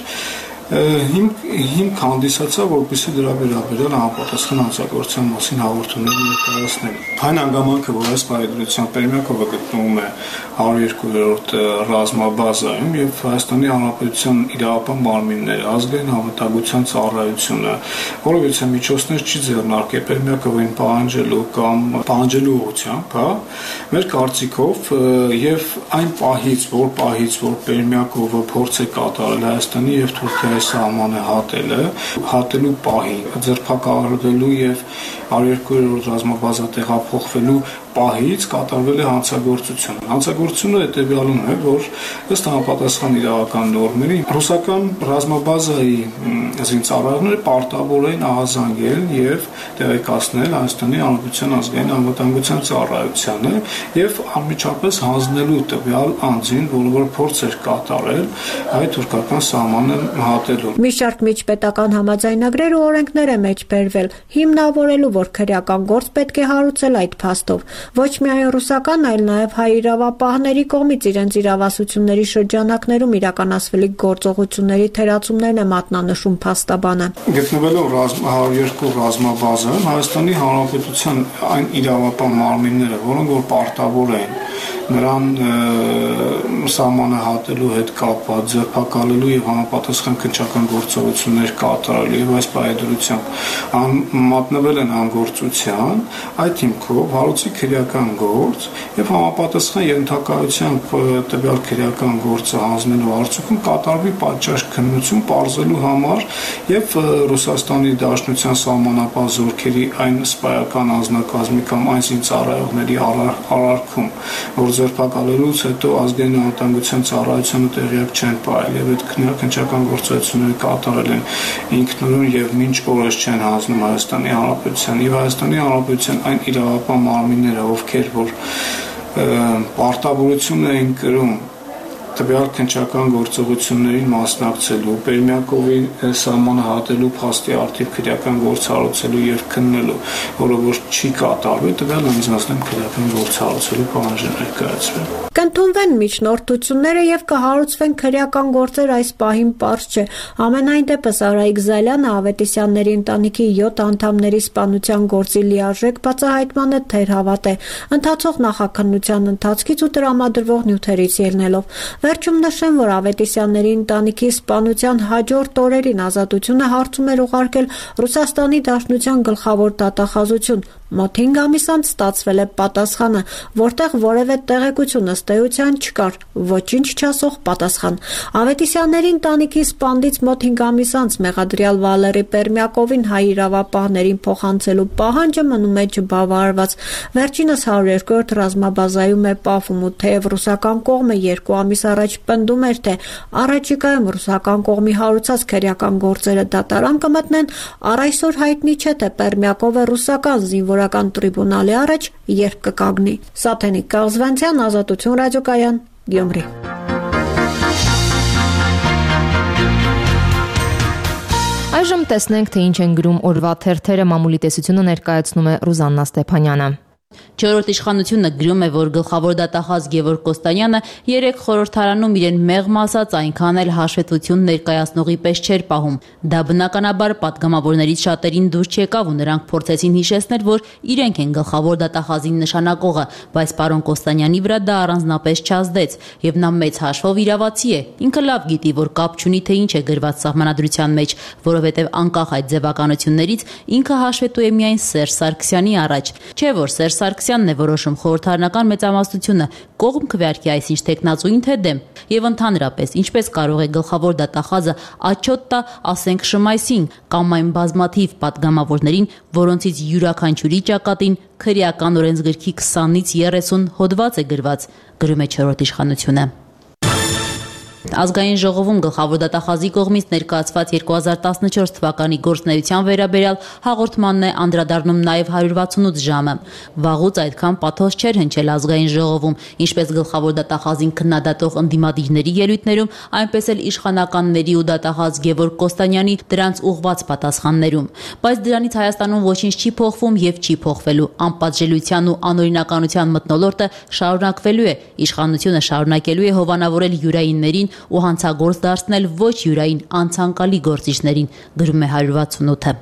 հիմք հիմք հանդիսացավ, որպեսզի դրա վերաբերյալ համապատասխան հանցագործության մասին հաղորդումներ ներկայացնել։ Այն հանգամանքը, որ այս պայմանությամբ Պերմյակովը գտնվում է հարյուր երկու-րդ ռազմաբազայում եւ Հայաստանի Հանրապետության իրավապահ մարմինները, ազգային անվտանգության ծառայությունը, որովհետեւ միջոցներ չի ձեռնարկել Պերմյակովին պահանջելու կամ պահանջելու ուղղությամբ, հա, մեր կարծիքով եւ այն պահից, որ պահից, որ Պերմյակովը փորձ է կատարել Հայաստանի եւ Թուրքիայի սահմանը հատելը, հատելու պահին, ձերբակալվելու եւ հարյուր երկու-րդ ռազմաբազա տեղափոխվելու պահից կատարվել է հանցագործություն։ Հանցագործությունը հետևյալում է, որ ըստ համապատասխան իրավական նորմերի ռուսական ռազմաբազայի զինծառայողները պարտավոր են ահազանգել եւ տեղեկացնել Հայաստանի Հանրապետության ազգային անվտանգության ծառայությանը եւ անմիջապես հանձնելու տվյալ անձին, որը փորձ էր կատարել հայ-թուրքական սահմանը հատելու։ Մի շարք միջպետական համաձայնագրեր ու օրենքներ է մեջբերվել, հիմնավորելու, որ քրեական գործ պետք է հարուցել այդ փաստով։ Ոչ միայն ռուսական, այլ նաև հայ իրավապահների կողմից իրենց իրավասությունների շրջանակներում իրականացվելիք գործողությունների թերացումներն է մատնանշում փաստաբանը։ Գտնվելով հարյուր երկու ռազմաբազայում Հայաստանի Հանրապետության այն իրավապահ մարմինները, որոնք որ պարտավոր են նրան սահմանահատելու հետ կապված, ձերբակալելու եւ համապատասխան քննչական գործողություններ կատարելու եւ այս պայմանությամբ մատնվել են անգործության, այդ հիմքով հարուցի քրեական գործ եւ համապատասխան ենթակայությամբ տվյալ քրեական գործը հանձնելու արդյունքում կատարվի պատշաճ քննություն պարզելու համար եւ Ռուսաստանի Դաշնության սահմանապահ զորքերի այն սպայական անձնակազմի կամ այն զինծառայողների արարքում, որ ձերբակալելուց հետո ազգային անվտանգության ծառայությունը տեղյակ չեն պահել եւ այդ քննչական գործողությունները կատարել են ինքնուրույն եւ մինչ օրս չեն հանձնում Հայաստանի Հանրապետության եւ Հայաստանի Հանրապետության այն իրավապահ մարմինները, ովքեր որ պարտավորություն են կրում տվյալ քննչական գործողություններին մասնակցելու, Պերմյակովի սահմանահատելու փաստի արդիվ քրեական գործ հարուցելու եւ քննելու, որը որ չի կատարվել, տվյալ անձանցնեմ քրեական գործ հարուցելու պահանջը ներկայացվել։ Կընդունվեն միջնորդությունները եւ կհարուցվեն քրեական գործեր այս պահին պարզ չէ։ Ամենայն դեպս Արայիկ Զալյանը Ավետիսյանների ընտանիքի յոթ անդամների սպանության գործի լիարժեք բացահայտմանը թերհավատ է, ընթացող նախաքննության ընթացքից ու տրամադրվող նյութերից ելնելով։ Վերջում նշեմ, որ Ավետիսյանների ընտանիքի սպանության հաջորդ օրերին Ազատությունը հարցում էր ուղարկել Ռուսաստանի Դաշնության գլխավոր դատախազություն։ Մոտ հինգ ամիս անց ստացվել է պատասխանը, որտեղ որևէ տեղեկություն ըստ էության չկար, ոչինչ չասող պատասխան։ Ավետիսյանների ընտանիքի սպանդից մոտ հինգ ամիս անց մեղադրյալ Վալերի Պերմյակովին հայ իրավապահներին փոխանցելու պահանջը մնում է չբավարարված։ Վերջինս հարյուր երկրորդ ռազմաբազայում է պահվում ու թեև ռուսական կողմը երկու ամիս առաջ պնդում էր, թե առաջիկայում ռուսական կողմի հարուցած քրեական գործերը դատարան կմտնեն, առ այսօր հայտնի չէ, թե Պերմյակովը ռուսական զինվորական տրիբունալի առաջ երբ կկանգնի։ Սաթենիկ Կաղզվանցյան, Ազատություն ռադիոկայան, Գյումրի։ Այժմ տեսնենք, թե ինչ են գրում օրվա թերթերը, մամուլի տեսությունը ներկայացնում է Ռուզաննա Ստեփանյանը։ Չորրորդ իշխանությունը գրում է, որ գլխավոր դատախազ Գևորգ Կոստանյանը երեք խորհրդարանում իրեն մեղմ ասած այնքան էլ հաշվետվություն ներկայացնողի պես չէր պահում։ Դա բնականաբար պատգամավորներից շատերին դուր չեկավ ու նրանք փորձեցին հիշեցնել, որ իրենք են գլխավոր դատախազին նշանակողը, բայց պարոն Կոստանյանի վրա դա առանձնապես չազդեց, եւ նա մեծ հաշվով իրավացի է։ Ինքը լավ գիտի, որ կապ չունի, թե ինչ է գրված սահմանադրության մեջ, որովհետեւ անկախ այդ ձևականություններից ինքը հաշվետու է միայն Սերժ Սարգսյանի առաջ։ Չէ՞ որ Սերժ Սարգսյանն է որոշում խորհրդարանական մեծամասնությունը կողմ քվեարկի այսինչ տեխնացուին թե դեմ, եւ ընդհանրապես ինչպես կարող է գլխավոր դատախազը աչոտ տա, ասենք Շմայսին կամ այն բազմաթիվ պատգամավորներին, որոնցից յուրաքանչյուրի ճակատին քրեական օրենսգրքի քսանից երեսուն հոդված է գրված, գրում է չորրորդ իշխանությունը։ Ազգային ժողովում գլխավոր դատախազի կողմից ներկայացված երկու հազար տասնչորս թվականի գործունեության վերաբերյալ հաղորդմանն է անդրադառնում նաև հարյուր վաթսունութ ժամը։ Վաղուց այդքան պաթոս չէր հնչել ազգային ժողովում, ինչպես գլխավոր դատախազին քննադատող ընդդիմադիրների ելույթներում, այնպես էլ իշխանականների ու դատախազ Գևորգ Կոստանյանի դրանց ուղղված պատասխաններում։ Բայց դրանից Հայաստանում ոչինչ չի փոխվում եւ չի փոխվելու։ Անպատժելիության ու անօրինականության մթնոլորտը շարունակվելու է, իշխանությունը շարունակելու է հովանավորել յուրայիններին ու հանցագործ դարձնել ոչ յուրային անցանկալի գործիչներին, գրում է հարյուր վաթսունութը։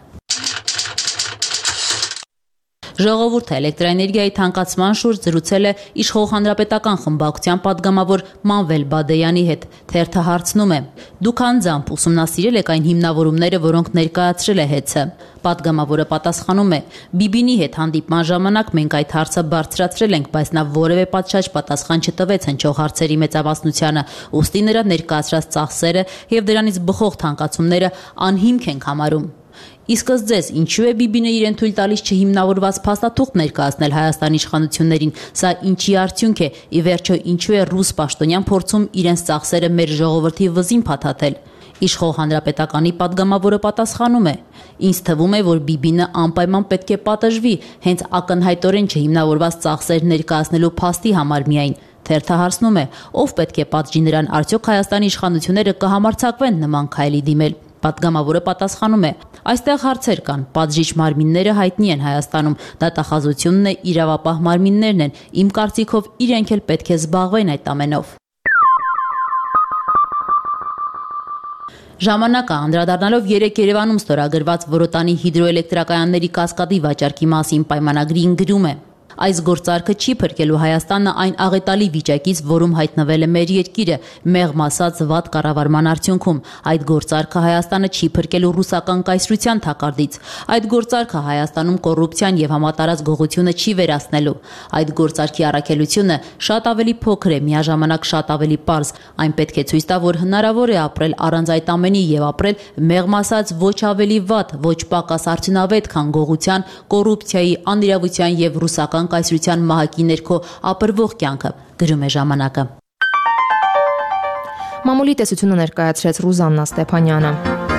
Ժողովուրդը էլեկտրաէներգիայի թանկացման շուրջ զրուցել է իշխող հանրապետական խմբակցության падգամավոր Մանվել Բադեյանի հետ։ Թերթը հարցնում է. Դուք անձամբ ուսումնասիրել եք այն հիմնավորումները, որոնք ներկայացրել է ՀԵՑ-ը։ Падգամավորը պատասխանում է. Բիբինի հետ հանդիպման ժամանակ մենք այդ հարցը բարձրացրել ենք, բայց նա որևէ պատշաճ պատասխան չտվեց հնչող հարցերի մեծամասնությանը, ուստի նրա ներկայացրած ծախսերը եւ դրանից բխող թանկացումները անհիմք ենք համարում։ Իսկ ըստ ձեզ, ինչու է Բիբինը իրեն թույլ տալիս չհիմնավորված փաստաթուղթ ներկայացնել Հայաստանի իշխանություններին, սա ինչի արդյունք է, ի վերջո ինչու է ռուս պաշտոնյան փորձում իրենց ծախսերը մեր ժողովրդի վզին փաթաթել։ Իշխող հանրապետականի падգամավորը պատասխանում է. Ինձ թվում է, որ Բիբինը անպայման պետք է պատժվի, հենց ակնհայտորեն չհիմնավորված ծախսեր ներկայացնելու փաստի համար միայն։ Թերթը հարցնում է. ով պետք է պատժի նրան, արդյոք Հայաստանի իշխանությունները կհամարձակվեն նման քայլի դիմել։ Պատգամավորը պատասխանում է. այստեղ հարցեր կան, պատժիչ մարմինները հայտնի են Հայաստանում, դատախազությունն է, իրավապահ մարմիններն են, իմ կարծիքով իրենք էլ պետք է զբաղվեն այդ ամենով։ Ժամանակը անդրադառնալով երեք Երևանում ստորագրված Որոտանի հիդրոէլեկտրակայանների կասկադի վաճառքի մասին պայմանագրին գրում է. Այս գործարքը չի փրկելու Հայաստանը այն աղետալի վիճակից, որում հայտնվել է մեր երկիրը, մեղմ ասած վատ կառավարման արդյունքում։ Այդ գործարքը Հայաստանը չի փրկելու ռուսական կայսրության թակարդից։ Այդ գործարքը Հայաստանում կոռուպցիան եւ համատարած գողությունը չի վերացնելու։ Այդ գործարքի առաքելությունը շատ ավելի փոքր է, միաժամանակ շատ ավելի պարզ։ Այն պետք է ցույց տա, որ հնարավոր է ապրել առանց այդ ամենի եւ ապրել մեղմ ասած ոչ ավելի վատ, ոչ պակաս արդյունավետ, քան գողության, կոռուպցիայի, անիրավության եւ ռուսական կայսրության մահակի ներքո ապրվող կյանքը, գրում է ժամանակը։ Մամուլի տեսությունը ներկայացրեց Ռուզաննա Ստեփանյանը։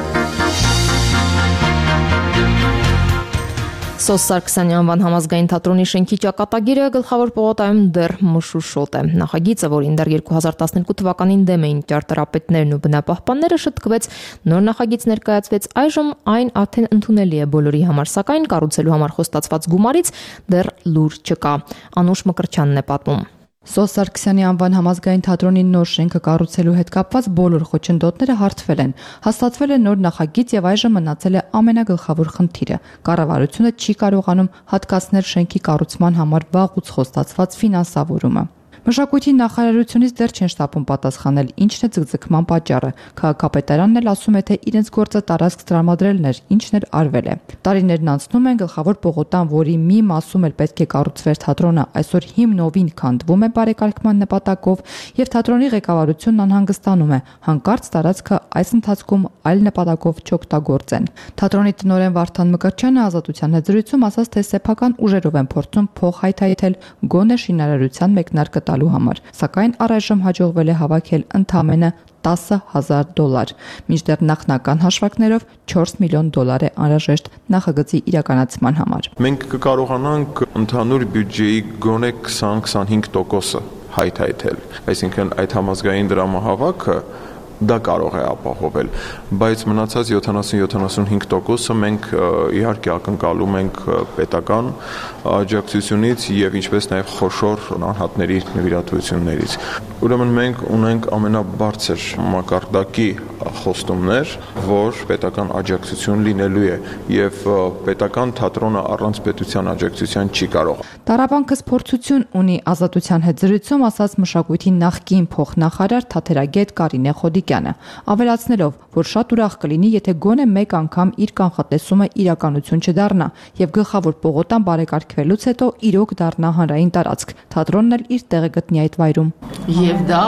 Սոս Սարգսյանի անվան համազգային թատրոնի շենքի ճակատագիրը գլխավոր պողոտայում դեռ մշուշոտ է։ Նախագիծը, որին դեռ երկու հազար տասներկու թվականին դեմ էին ճարտարապետներն ու բնապահպանները, շտկվեց, նոր նախագիծ ներկայացվեց, այժմ այն արդեն ընդունելի է բոլորի համար, սակայն կառուցելու համար խոստացված գումարից դեռ լուր չկա։ Անուշ Մկրտչյանն է պատմում։ Սոս Սարգսյանի անվան համազգային թատրոնի նոր շենքը կառուցելու հետ կապված բոլոր խոչընդոտները հարթվել են։ Հաստատվել է նոր նախագիծ եւ այժմ մնացել է ամենագլխավոր խնդիրը։ Կառավարությունը չի կարողանում հատկացնել շենքի կառուցման համար վաղուց խոստացված ֆինանսավորումը։ Մշակույթի նախարարությունից դեռ չեն շտապում պատասխանել, ինչն է ձգձգման պատճառը։ Քաղաքապետարանն էլ ասում է, թե իրենց գործը տարածք տրամադրելն էր, ինչն էլ արվել է։ Տարիներն անցնում են, գլխավոր պողոտան, որի մի մասում էլ պետք է կառուցվեր թատրոնը, այսօր հիմնովին քանդվում է բարեկարգման նպատակով, եւ թատրոնի ղեկավարությունն անհանգստանում է, հանկարծ տարածքը այս ընթացքում այլ նպատակով չօգտագործեն։ Թատրոնի տնօրեն Վարդան Մկրտչյանը Ազատության հետ զրույցում ասաց, թե սեփական ուժերով են փորձում փող հայթայթել գոնե շինարարության մեկնարկը տալու համար, սակայն առայժմ հաջողվել է հավաքել ընդամենը տասը հազար դոլար, մինչդեռ նախնական հաշվարկներով չորս միլիոն դոլար է անհրաժեշտ նախագծի իրականացման համար։ Մենք կկարողանանք ընդհանուր բյուջեի գոնե քսան-քսանհինգ տոկոսը հայթայթել, այսինքն այդ համազգային դրամահավաքը դա կարող է ապահովել, բայց մնացած յոթանասուն-յոթանասունհինգ տոկոսը մենք իհարկե ակնկալում ենք պետական աջակցությունից եւ ինչպես նաեւ խոշոր անհատների նվիրատվություններից։ Ուրեմն մենք ունենք ամենաբարձր մակարդակի խոստումներ, որ պետական աջակցություն լինելու է եւ պետական թատրոնը առանց պետության աջակցության չի կարող։ Տառապանքս փորձություն ունի Ազատության հետ զրույցում ասաց մշակույթի նախկին փոխնախարար Թաթերագետ Կարինե Խոդիկյանը, ավելացնելով, որ շատ ուրախ կլինի, եթե գոնե մեկ անգամ իր կանխատեսումը իրականություն չդառնա եւ գլխավոր պողոտան բարեկարգվելուց հետո իրոք դառնա հանրային տարածք, թատրոնն էլ իր տեղը գտնի այդ վայրում։ Եվ դա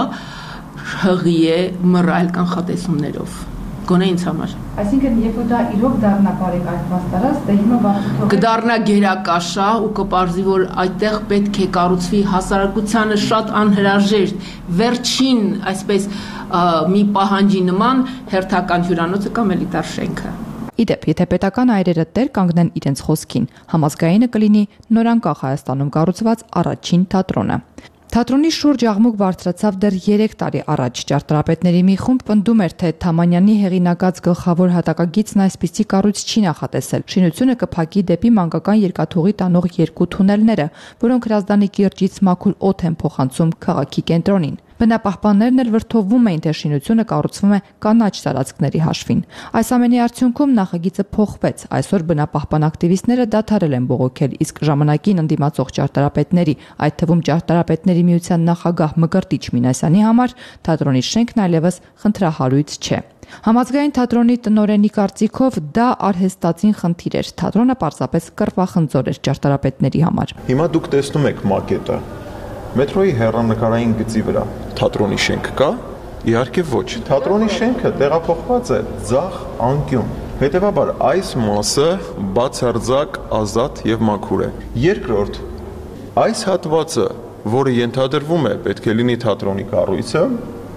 հղի է մռայլ կանխատեսումներով, գոնե ինձ համար։ Այսինքն, երբ դա իրոք դառնա բարեկարգված տարածք, դե հիմա վաղուց կդառնա գերակաշահ ու կպարզի, որ այդտեղ պետք է կառուցվի հասարակությանը շատ անհրաժեշտ վերջին, այսպես մի պահանջի նման հերթական հյուրանոցը կամ էլիտար շենքը։ Իդեպ, եթե պետական այրերը տեր կանգնեն իրենց խոսքին, համազգայինը կլինի նորանկախ Հայաստանում կառուցված առաջին թատրոնը։ Թատրոնի շուրջ աղմուկ բարձրացավ դեռ երեք տարի առաջ։ Ճարտարապետների մի խումբ պնդում էր, թե Թամանյանի հեղինակած գլխավոր հատակագիծն այսպիսի կառույց չի նախատեսել։ Շինությունը կփակի դեպի մանկական երկաթուղի տանող երկու թունելները, որոնք Հրազդանի կիրճից մաքուր օդ են փոխանցում քաղաքի կենտրոնին։ Բնապահպաններն էլ վրդովվում էին, թե շինությունը կառուցվում է կանաչ տարածքների հաշվին։ Այս ամենի արդյունքում նախագիծը փոխվեց։ Այսօր բնապահպան ակտիվիստները դադարել են բողոքել, իսկ ժամանակին ընդդիմացող ճարտարապետների, այդ թվում ճարտարապետների միության նախագահ Մկրտիչ Մինասյանի համար թատրոնի շենքն այլևս խնդրահարույց չէ։ Համազգային թատրոնի տնօրենի կարծիքով դա արհեստածին խնդիր էր։ Թատրոնը պարզապես կռվախնձոր էր ճարտարապետների համար։ Հիմա դուք տեսնում եք մակետը մետրոյի հեռանկարային գծի վրա թատրոնի շենք կա, իհարկե ոչ։ Թատրոնի շենքը տեղափոխված է ձախ անկյուն։ Հետևաբար այս մասը բացարձակ ազատ եւ մաքուր է։ Երկրորդ, այս հատվածը, որը ենթադրվում է պետք է լինի թատրոնի կառույցը,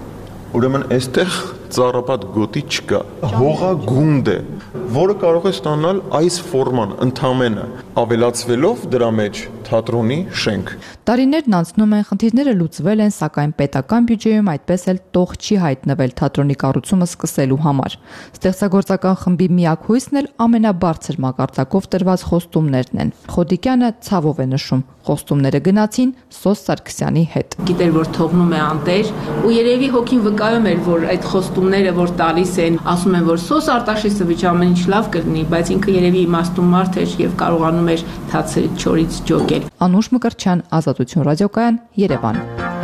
ուրեմն այստեղ ծառապատ գոտի չկա, հողագունդ է, որը կարող է ստանալ այս ֆորման ընդամենը, ավելացվելով դրա մեջ թատրոնի շենք։ Տարիներն անցնում են, խնդիրները լուծվել են, սակայն պետական բյուջեում այդպես էլ տող չի հայտնվել թատրոնի կառուցումը սկսելու համար։ Ստեղծագործական խմբի միակ հույսն էլ ամենաբարձր մակարդակով տրված խոստումներն են։ Խոդիկյանը ցավով է նշում, խոստումները գնացին Սոս Սարգսյանի հետ։ Գիտեր, որ թողնում է անտեր, ու երևի հոգին վկայում էր, որ այդ խոստումները, որ տալիս են, ասում են, որ Սոս Արտաշեսովիչ ամեն ինչ ինչ լավ կլինի, բայց ինքը երևի իմաստուն մարդ էր եւ կարողանում էր թացը չորից ջոկել։ Անուշ Մկրտչյան, Ազատություն ռադիոկայան, Երևան։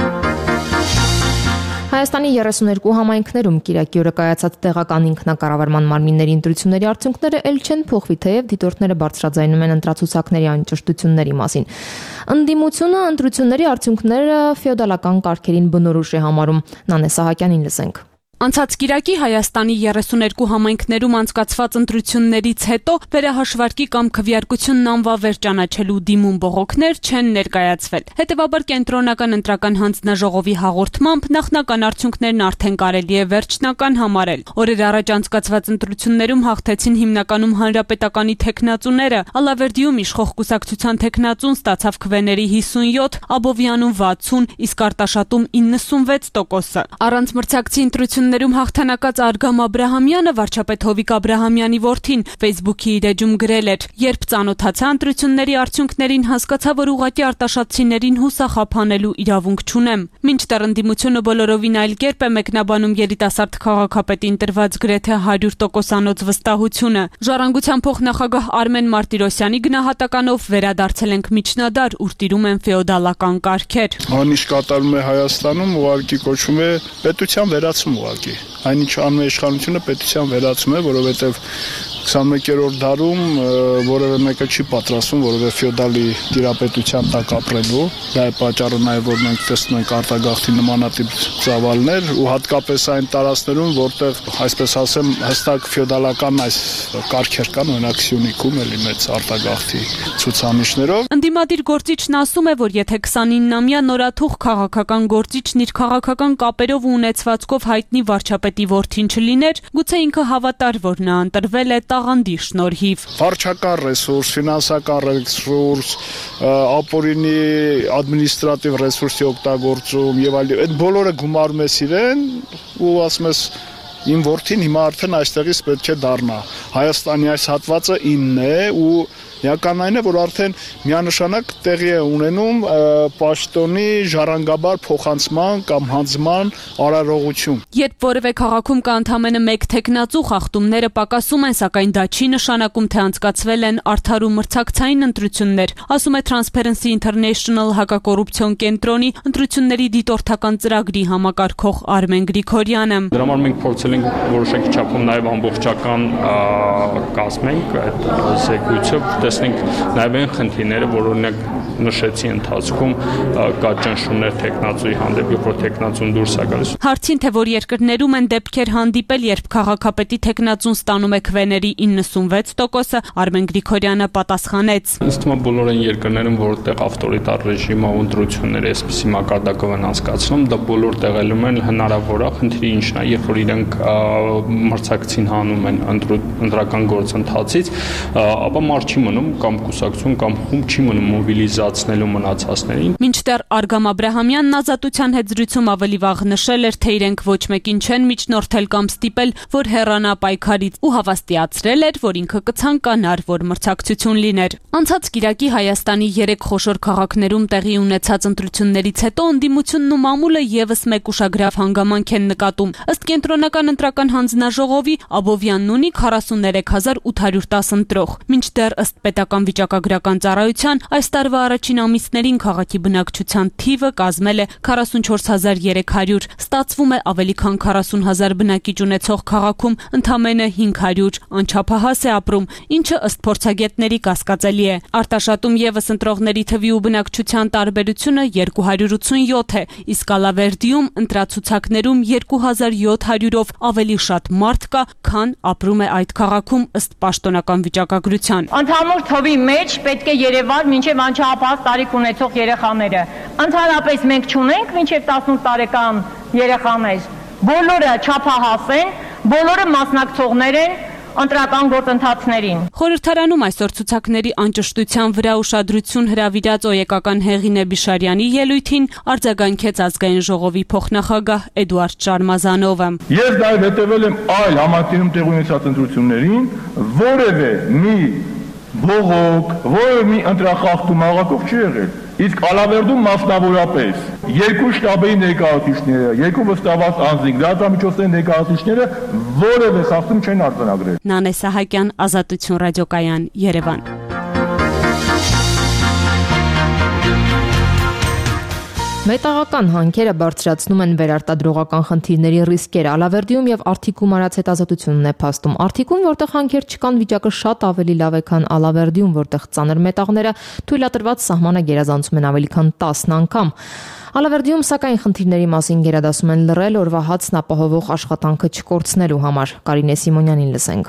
Հայաստանի երեսուներկու համայնքներում Կիրակի օրը կայացած տեղական ինքնակառավարման մարմինների ընտրությունների արդյունքները ել չեն փոխվի, թեև դիտորդները բարձրաձայնում են ընտրացուցակների անճշտությունների մասին։ Ընդդիմությունը ընտրությունների արդյունքները ֆեոդալական կարգերին բնորոշ է համարում։ Նանե Սահակյանին լսենք։ Անցած Կիրակի Հայաստանի երեսուներկու համայնքներում անցկացված ընտրություններից հետո վերահաշվարկի կամ քվեարկությունն անվավեր ճանաչելու դիմում բողոքներ չեն ներկայացվել։ Հետևաբար կենտրոնական ընտրական հանձնաժողովի հաղորդմամբ նախնական արդյունքներն արդեն կարելի է վերջնական համարել։ Օրեր առաջ անցկացված ընտրություններում հաղթեցին հիմնականում հանրապետականի թեկնածուները, Ալավերդիում իշխող կուսակցության թեկնածուն ստացավ քվեների հիսունյոթ, Աբովյանում վաթսուն, իսկ Արտաշատում իննսունվեց տոկոսը։ Առանց մրցակցի ընտրություն Ներում հաղթանակած Արգամ Աբրահամյանը վարչապետ Հովիկ Աբրահամյանի որդին Facebook-ի իր էջում գրել էր. «Երբ ծանոթացա ընտրությունների արդյունքներին, հասկացա, որ ուղղակի արտաշատցիներին հուսախաբանելու իրավունք չունեմ»։ Մինչդեռ ընդդիմությունը բոլորովին այլ կերպ է մեկնաբանում երիտասարդ քաղաքապետին տրված գրեթե հարյուր տոկոսանոց վստահությունը։ Ժառանգության փոխնախագահ Արմեն Մարտիրոսյանի գնահատականով վերադարձել ենք միջնադար, ուր տիրում են ֆեոդալական կարգեր։ Այն ինչ կատարում է Հայաստանում, ուղղակի կոչվում է պետության վերացում։ Այն ինչ անում է իշխանությունը պետության վերացում է, որովհետև քսանմեկերորդ դարում որևէ մեկը չի պատրաստվում որևէ ֆեոդալի տիրապետության տակ ապրելու։ Դա է պատճառը նաև, որ մենք տեսնում ենք արտագաղթի նմանատիպ ծավալներ ու հատկապես այն տարածքներում, որտեղ, այսպես ասեմ, հստակ ֆեոդալական այս կարգեր կան, օրինակ Սյունիքում էլի մեծ արտագաղթի ցուցանիշներով։ Ընդդիմադիր գործիչն ասում է, որ եթե քսանինամյա նորաթուխ քաղաքական գործիչն իր քաղաքական կապերով ու ունեցվածքով հայտնի վարչապետի որդին չլիներ, գուցե ինքը հավատար, որ նա ընտրվել է տաղանդի շնորհիվ։ Վարչական ռեսուրս, ֆինանսական ռեսուրս, ապօրինի ադմինիստրատիվ ռեսուրսի օգտագործում եւ այլ, այդ բոլորը գումարում ես իրեն ու ասում ես իմ որդին հիմա արդեն այստեղից պետք է դառնա։ Հայաստանի այս հատվածը իմն է ու Էական այն է, որ արդեն միանշանակ տեղի է ունենում պաշտոնի ժառանգաբար փոխանցման կամ հանձնման արարողություն։ Երբ որևէ քաղաքում կա ընդամենը մեկ թեկնածու, խախտումները պակասում են, սակայն դա չի նշանակում, թե անցկացվել են արդար ու մրցակցային ընտրություններ, ասում է Transparency International հակակոռուպցիոն կենտրոնի ընտրությունների դիտորդական ծրագրի համակարգող Արմեն Գրիգորյանը։ Դրա համար մենք փորձել ենք որոշակի չափում նաև ամբողջական կազմենք այդ զեկույցը, տեսնենք նաև այն խնդիրները, որ օրինակ նշեցի ընթացքում կա ճնշումներ տեխնացուի հանդեպ, երբ որ տեխնացուն դուրս է գալիս։ Հարցին, թե որ երկրներում են դեպքեր հանդիպել, երբ քաղաքապետի տեխնացուն ստանում է քվեների իննսունվեց տոկոսը, Արմեն Գրիգորյանը պատասխանեց. Ինձ թվում է բոլոր այն երկրներում, որտեղ ավտորիտար ռեժիմը ու ընտրությունները այսպիսի մակարդակով են անցկացնում, դա բոլոր տեղերում են հնարավոր է, խնդիրը ինչն է, երբ որ իրենք մրցակցին հանում են ընտրական գործընթացից, ապա մարդ չի մնում կամ կուսակցություն կամ խումբ չի մնում մոբիլիզացնելու մնացածներին։ Մինչդեռ Արգամ Աբրահամյանն Ազատության հետ զրույցում ավելի վաղ նշել էր, թե իրենք ոչ մեկին չեն միջնորդել կամ ստիպել, որ հեռանա պայքարից ու հավաստիացրել էր, որ ինքը կցանկանար, որ մրցակցություն լիներ։ Անցած Կիրակի Հայաստանի երեք խոշոր քաղաքներում տեղի ունեցած ընտրություններից հետո ընդդիմությունն ու մամուլը եւս մեկ ուշագրավ հանգամանք են նկատում։ Ըստ կենտրոնական ընտրական հանձնաժողովի Աբովյանն ունի քառասուններեք հազար ութ հարյուր տասը ընտրող, մինչդեռ ըստ պետական վիճակագրական ծառայության այս տարվա առաջին ամիսներին քաղաքի բնակչության թիվը կազմել է քառասունչորս հազար երեք հարյուր, ստացվում է ավելի քան քառասուն հազար բնակիչ ունեցող քաղաքում ընդամենը հինգ հարյուր անչափահաս է ապրում, ինչը ըստ փորձագետների կասկածելի է։ Արտաշատում եւս ընտրողների թվի ու բնակչության տարբերությունը երկու հարյուր ութսունյոթ է, իսկ Ալավերդիում ընտրացուցակներում երկու հազար յոթ հարյուրով ավելի շատ մարդ կա, քան ապրում է այդ քաղաքում ըստ պաշտոնական վիճակագրության։ Ընդհանուր թվի մեջ պետք է երևար մինչև անչափահաս տարիք ունեցող երեխաները։ Ընդհանրապես մենք չունենք մինչև տասնութ տարեկան երեխաներ։ Բոլորը չափահաս են, բոլորը մասնակցողներ են ընտրական գործընթացներին։ Խորհրդարանում այսօր ցուցակների անճշտության վրա ուշադրություն հրավիրած օեկական Հեղինե Բիշարյանի ելույթին արձագանքեց ազգային ժողովի փոխնախագահ Էդուարդ Շարմազանովը։ Ես նաև հետևել եմ այլ համայնքներում տեղի ունեցած ընտրություններին, որևէ մի բողոք, որևէ մի ընտրախախտում աղակով չի եղել։ Իսկ Ալավերդում մասնավորապես երկու շտաբերի ներկայացուցիչները, երկու վստահված անձինք, լրատվամիջոցների ներկայացուցիչները որևէ խախտում չեն արձանագրել։ Նանե Սահակյան, Ազատություն ռադիոկայան, Երևան։ Մետաղական հանքերը բարձրացնում են վերարտադրողական խնդիրների ռիսկերը։ Ալավերդիում եւ Արթիկում արած հետազոտությունն է փաստում։ Արթիկում, որտեղ հանքեր չկան, վիճակը շատ ավելի լավ է, քան Ալավերդիում, որտեղ ծանր մետաղները թույլատրված սահմանը գերազանցում են ավելի քան տասն անգամ։ Ալավերդիում, սակայն, խնդիրների մասին գերադասում են լռել օրվա հացն ապահովող աշխատանքը չկորցնելու համար։ Կարինե Սիմոնյանին լսենք։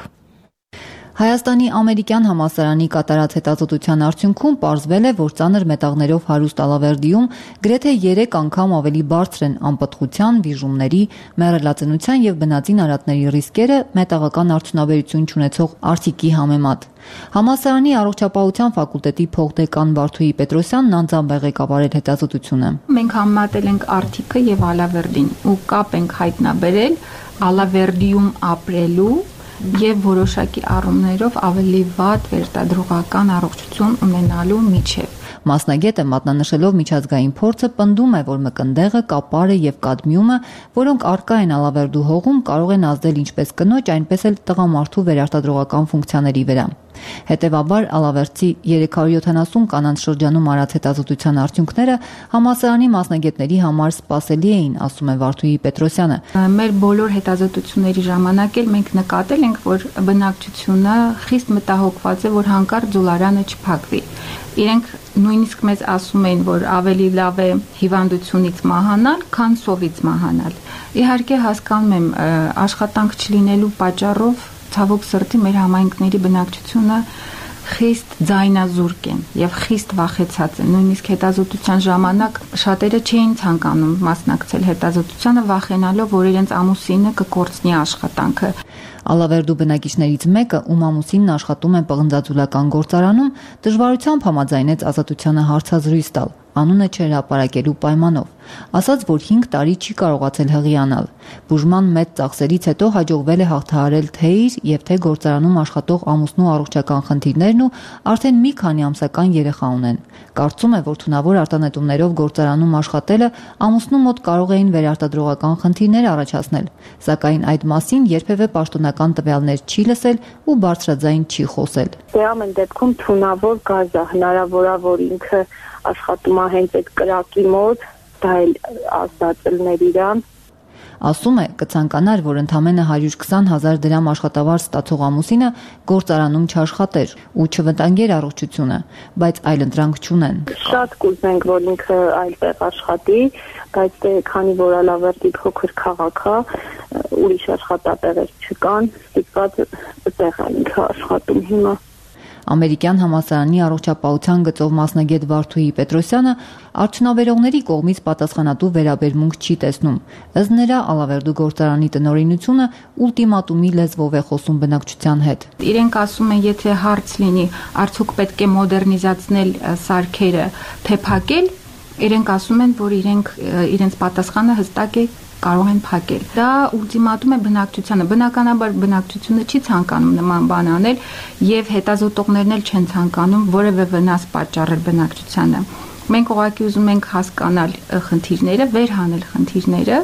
Հայաստանի ամերիկյան համալսարանի կատարած հետազոտության արդյունքում պարզվել է, որ ծանր մետաղներով հարուստ Ալավերդիում գրեթե երեք անգամ ավելի բարձր են անպտղության, վիժումների, մեռելածնության եւ բնածին արատների ռիսկերը մետաղական արդյունաբերություն չունեցող Արթիկի համեմատ։ Համալսարանի առողջապահության ֆակուլտետի փոխդեկան Վարդուհի Պետրոսյանն անձամբ է ղեկավարել հետազոտությունը։ Մենք համատել ենք Արթիկը եւ Ալավերդին ու կապ ենք հայտնաբերել Ալավերդիում ապրելու եւ որոշակի առումներով ավելի վատ վերտադրողական առողջություն ունենալու միջև։ Մասնագետը մատնանշելով միջազգային փորձը պնդում է, որ մկնդեղը, կապարը եւ կադմիումը, որոնք առկա են Ալավերդու հողում, կարող են ազդել ինչպես կնոջ, այնպես էլ տղամարդու վերարտադրողական ֆունկցիաների վրա։ Հետևաբար Ալավերդի երեք հարյուր յոթանասուն կանանց շրջանում արած հետազոտության արդյունքները համալսարանի մասնագետների համար սպասելի էին, ասում է Վարդուհի Պետրոսյանը։ Մեր բոլոր հետազոտությունների ժամանակ էլ մենք նկատել ենք, որ բնակչությունը խիստ մտահոգված է, որ հանկարծ ձուլարանը չփակվի։ Իրենք նույնիսկ մեզ ասում են, որ ավելի լավ է հիվանդությունից մահանալ, քան սովից մահանալ։ Իհարկե հասկանում եմ, աշխատանք չլինելու պատճառով ցավոք սրտի մեր համայնքների բնակչությունը խիստ ձայնազուրկ են եւ խիստ վախեցած են։ Նույնիսկ հետազոտության ժամանակ շատերը չէին ցանկանում մասնակցել հետազոտությանը, վախենալով, որ իրենց ամուսինը կկորցնի աշխատանքը։ Ալավերդու բնակիչներից մեկը, ում ամուսինն աշխատում է պղնձաձուլական գործարանում, դժվարությամբ համաձայնեց Ազատությանը հարցազրույց տալ, անունը չհրապարակելու պայմանով, ասաց, որ հինգ տարի չի կարողացել հղիանալ։ Բուժման մեծ ծախսերից հետո հաջողվել է հաղթահարել թե իր եւ թե գործարանում աշխատող ամուսնու առողջական խնդիրներն ու արդեն մի քանի ամսական երեխա ունեն։ Կարծում է, որ թունավոր արտանետումներով գործարանում աշխատելը ամուսնու մոտ կարող էին վերարտադրողական խնդիրներ առաջացնել, սակայն այդ մասին երբևէ պաշտոնական տվյալներ չի լսել ու բարձրաձայն չի խոսել։ Դե ամեն դեպքում թունավոր գազ է, հնարավոր է, որ ինքը աշխատում է հենց այդ կրակի մոտ, դա էլ ազդացելներ իրան։ Ասում է, կցանկանար, որ ընդամենը հարյուր քսան հազար դրամ աշխատավարձ ստացող ամուսինը գործարանում չաշխատեր ու չվտանգեր առողջությունը, բայց այլընտրանք չունեն։ Շատ կուզենք, որ ինքը այլտեղ աշխատի, բայց դե քանի որ Ալավերդի փոքր քաղաք է, ուրիշ աշխատատեղեր չկան, ստիպված այդտեղ է ինքը աշխատում հիմա։ Ամերիկյան համալսարանի առողջապահության գծով մասնագետ Վարդուհի Պետրոսյանը արդյունաբերողների կողմից պատասխանատու վերաբերմունք չի տեսնում։ Ըստ նրա, Ալավերդու գործարանի տնօրինությունը ուլտիմատումի լեզվով է խոսում բնակչության հետ։ Իրենք ասում են, եթե հարց լինի, արդյոք պետք է մոդեռնիզացնել սարքերը, թե փակել, իրենք ասում են, որ իրենք իրենց պատասխանը հստակ է կարող են փակել։ Դա ուլտիմատում է բնակչությանը։ Բնականաբար բնակչությունը չի ցանկանում նման բան անել եւ հետազոտողներն էլ չեն ցանկանում որևէ վնաս պատճառել բնակչությանը։ Մենք ուղղակի ուզում ենք հասկանալ խնդիրները, վերհանել խնդիրները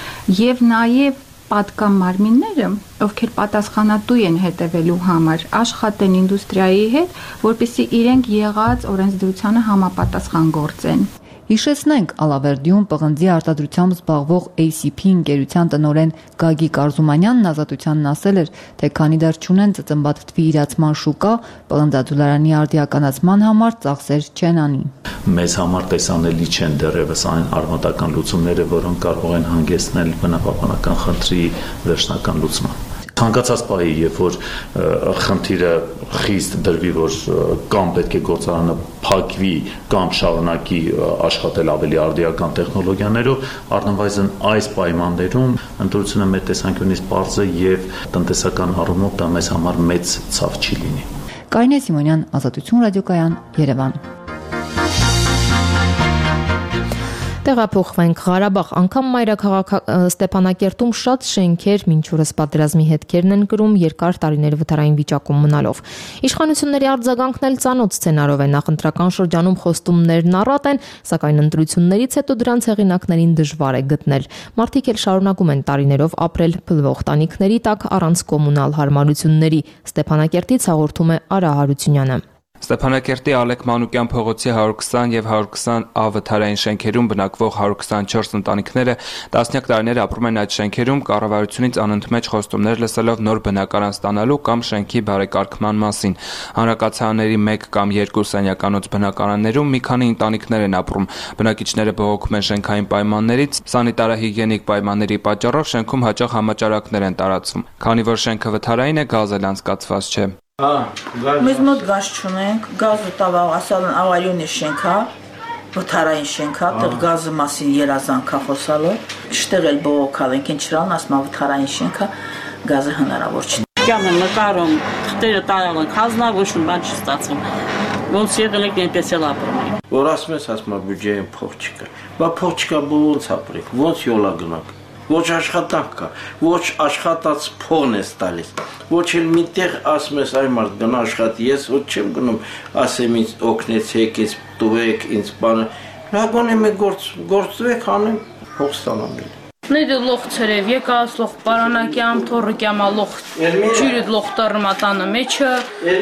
եւ նաեւ պատկան մարմինները, ովքեր պատասխանատու են հետևելու համար, աշխատեն ինդուստրիայի հետ, որպեսզի իրենք եղած օրենսդրությանը համապատասխան գործեն։ Հիշեցնենք, Ալավերդիում պղնձի արտադրությամբ զբաղվող A C P ընկերության տնօրեն Գագիկ Արզումանյանն Ազատությանն ասել էր, թե քանի դեռ չունեն ծծմբատ թվի իրացման շուկա, պղնձաձուլարանի արդիականացման համար ծախսեր չեն անի։ Մեզ համար տեսանելի չեն դեռևս այն արմատական լուծումները, որոնք կարող են հանգեցնել բնապահպանական խնդրի վերջնական լուծման։ Ցանկացած պահի, երբ որ խնդիրը խիստ դրվի, որ կամ պետք է գործարանը փակվի, կամ շարունակի աշխատել ավելի արդիական տեխնոլոգիաներով, առնվազն այս պայմաններում ընտրությունը մեր տեսանկյունից պարզ է եւ տնտեսական առումով դա մեզ համար մեծ ցավ չի լինի։ Կարինե Սիմոնյան, Ազատություն ռադիոկայան, Երևան։ Տեղափոխվենք Ղարաբաղ, անգամ մայրաքաղաք Ստեփանակերտում շատ շենքեր մինչ օրս պատերազմի հետքերն են կրում երկար տարիներ վթարային վիճակում մնալով։ Իշխանությունների արձագանքն էլ ծանոթ սցենարով է, նախընտրական շրջանում խոստումներն առատ են, սակայն ընտրություններից հետո դրանց հեղինակներին դժվար է գտնել։ Մարդիկ էլ շարունակում են տարիներով ապրել փլվող տանիքների տակ առանց կոմունալ հարմարությունների։ Ստեփանակերտից հաղորդում է Արա Հարությունյանը։ Ստեփանակերտի Ալեք Մանուկյան փողոցի հարյուր քսան եւ հարյուր քսան Ա վթարային շենքերում բնակվող հարյուր քսանչորս ընտանիքները տասնյակ տարիներ ապրում են այդ շենքերում կառավարությունից անընդմեջ խոստումներ լսելով նոր բնակարան ստանալու կամ շենքի բարեկարգման մասին։ Հանրակացարանների մեկ կամ երկու սենյականոց բնակարաններում մի քանի ընտանիքներ են ապրում։ Բնակիչները բողոքում են շենքային պայմաններից, սանիտարահիգիենիկ պայմանների պատճառով շենքում հաճախ համաճարակներ են տարածվում։ Քանի որ շենքը վթարային է, գազ էլ անցկացված չէ։ Մեզ մոտ գազ չունենք, գազը տավաղ ասալն ավարյունի շենքա, վթարային շենքա, տեղ գազը մասին երազանքա խոսալը, շտեղ էլ բողոքալ ենք, ինչ չրան ասմա վթարային շենքա, գազը հնարավոր չի։ Կյամ եմ նկարում, թղթերը տարալ ենք, հանձնավորշում, բան չի ստացվում, ոնց եղել եք ենպես էլ ապրում ենք։ Որ ասում ես ասմա բյուջեին փող չկա, բա փող չկա ոնց ապրեք, ոնց յոլա գնանք։ Ոչ աշխատանք կա, ոչ աշխատած փողն է տալիս, ոչ էլ միտեղ ասում ես այ մարդ գնա աշխատի, ես ոչ չեմ գնում, ասեմ ինձ օգնեցեք, ինձ տուեք, ինձ բանը, լագոն եմ գործ, գործվեք անեմ, փող ստանամ։ Նեդը լող ցերև, եկաս լող պարանակյամ, թորրկյամա լող, ջիրիդ լող տռմատանը մեջը,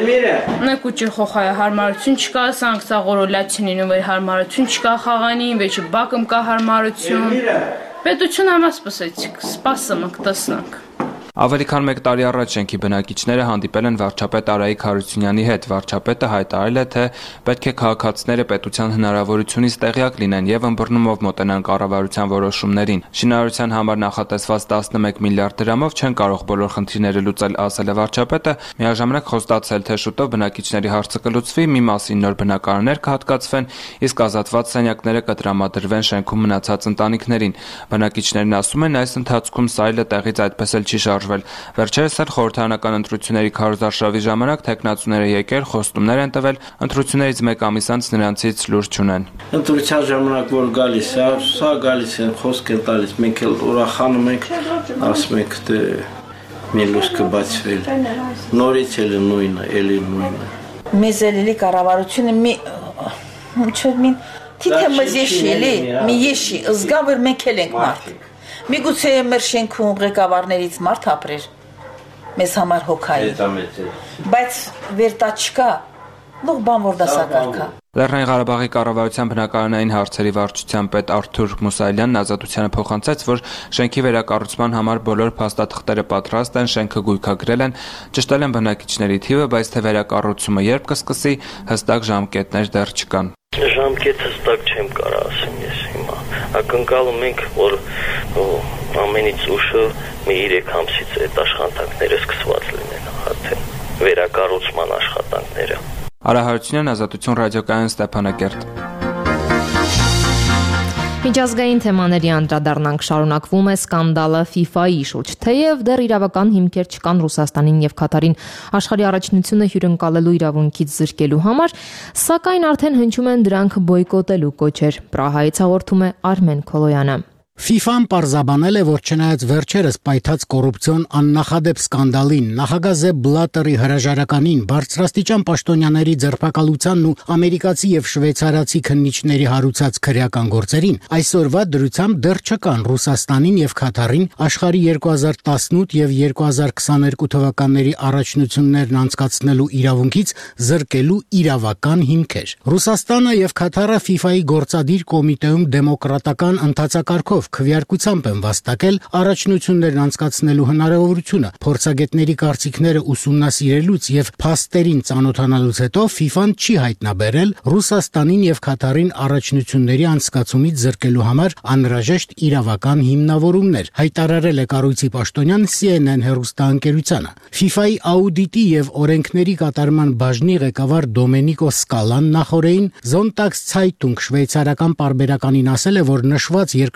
նեկուճի խոխայ հարմարություն չկա, սանկցաղորոլացինին ու վեր հարմարություն չկա խաղանին, վեչի բակում կա հարմարություն, պետություն համա սպասեցիք, սպասը մնք տեսնանք։ Ավելի քան մեկ տարի առաջ շենքի բնակիչները հանդիպել են վարչապետ Արայիկ Հարությունյանի հետ։ Վարչապետը հայտարարել է, թե պետք է քաղաքացիները պետության հնարավորությունից տեղյակ լինեն եւ ըմբռնումով մոտենան կառավարության որոշումներին։ Շինարարության համար նախատեսված տասնմեկ միլիարդ դրամով չեն կարող բոլոր խնդիրները լուծել, ասել է վարչապետը, միաժամանակ խոստացել, թե շուտով բնակիչների հարցը կլուծվի, մի մասին նոր բնակարաններ կհատկացվեն, իսկ ազատված սենյակները կտրամադրվեն շենքում մնացած ընտանիքներին։ Բնակիչներն ասում են, այս ընթացքում սայլը տեղից այդպես էլ չի շարժվել։ Վերջերս էլ խորհրդարանական ընտրությունների քարոզարշավի ժամանակ տեխնացուները եկել, խոստումներ են տվել, ընտրություններից մեկ ամիս անց նրանցից լուր չունեն։ Ընտրության ժամանակ որ գալիս է, սա գալիս են, խոսք են տալիս, մենք էլ ուրախանում ենք, ասում ենք, թե մի լույս կբացվել։ Նորից էլ նույնը, էլի նույնը։ Մեզ էլի կառավարությունը մի ինչ մի թիթե մեզ եշի, մի եշի, զգա որ մենք էլ ենք մարդ։ Միգուցե մեր շենքում ղեկավարներից մարդ ապրեր, մեզ համար հոգայի, բայց վերտա չկա, լող բան որ դասակարգա։ Լեռնային Ղարաբաղի կառավարության բնակարանային հարցերի վարչության պետ Արթուր Մուսայելյանն Ազատությանը փոխանցեց, որ շենքի վերակառուցման համար բոլոր փաստաթղթերը պատրաստ են, շենքը գույքագրել են, ճշտել են բնակիչների թիվը, բայց թե վերակառուցումը երբ կսկսի, հստակ ժամկետներ դեռ չկան։ Ժամկետ հստակ չեմ կարող ասեմ ես հիմա։ Ակնկալում ենք, որ ամենից ուշը մի երեք ամսից այդ աշխատանքները սկսված լինեն, արդեն վերակառուցման աշխատանքները։ Արա Հարությունյան, Ազատություն ռադիոկայան, Ստեփանակերտ։ Միջազգային թեմաների անդրադառնանք, շարունակվում է սկանդալը FIFA-ի շուրջ, թեև դեռ իրավական հիմքեր չկան Ռուսաստանին եւ Քաթարին աշխարհի առաջնությունը հյուրընկալելու իրավունքից զրկելու համար, սակայն արդեն հնչում են դրանք բոյկոտելու կոչեր։ Պրահայից հաղորդում է Արմեն Քոլոյանը։ FIFA-ն պարզաբանել է, որ չնայած վերջերս պայթած կոռուպցիոն աննախադեպ սկանդալին, նախագահ Զեփ Բլատերի հրաժարականին, բարձրաստիճան պաշտոնյաների ձերբակալությանն ու ամերիկացի եւ շվեյցարացի քննիչների հարուցած քրեական գործերին, այսօրվա դրությամբ դեռ չկան Ռուսաստանին եւ Քաթարին աշխարհի երկու հազար տասնութ եւ երկու հազար քսաներկու թվականների առաջնություններն անցկացնելու իրավունքից զրկելու իրավական հիմքեր։ Ռուսաստանը եւ Քաթարը FIFA-ի գործադիր կոմիտեում դեմոկրատական ընթացակարգով քվեարկությամբ են վաստակել առաջնություններն անցկացնելու հնարավորությունը։ Փորձագետների կարծիքները ուսումնասիրելուց եւ փաստերին ծանոթանալուց հետո FIFA-ն չի հայտնաբերել Ռուսաստանին եւ Քաթարին առաջնությունների անցկացումից զրկելու համար անհրաժեշտ իրավական հիմնավորումներ, հայտարարել է կառույցի պաշտոնյան C N N հեռուստաընկերությանը։ FIFA-ի աուդիտի եւ օրենքների կատարման բաժնի ղեկավար Դոմենիկո Սկալան նախորդին Զոնտագս Ցայտունգ շվեյցարական պարբերականին ասել է, որ նշված երկրներից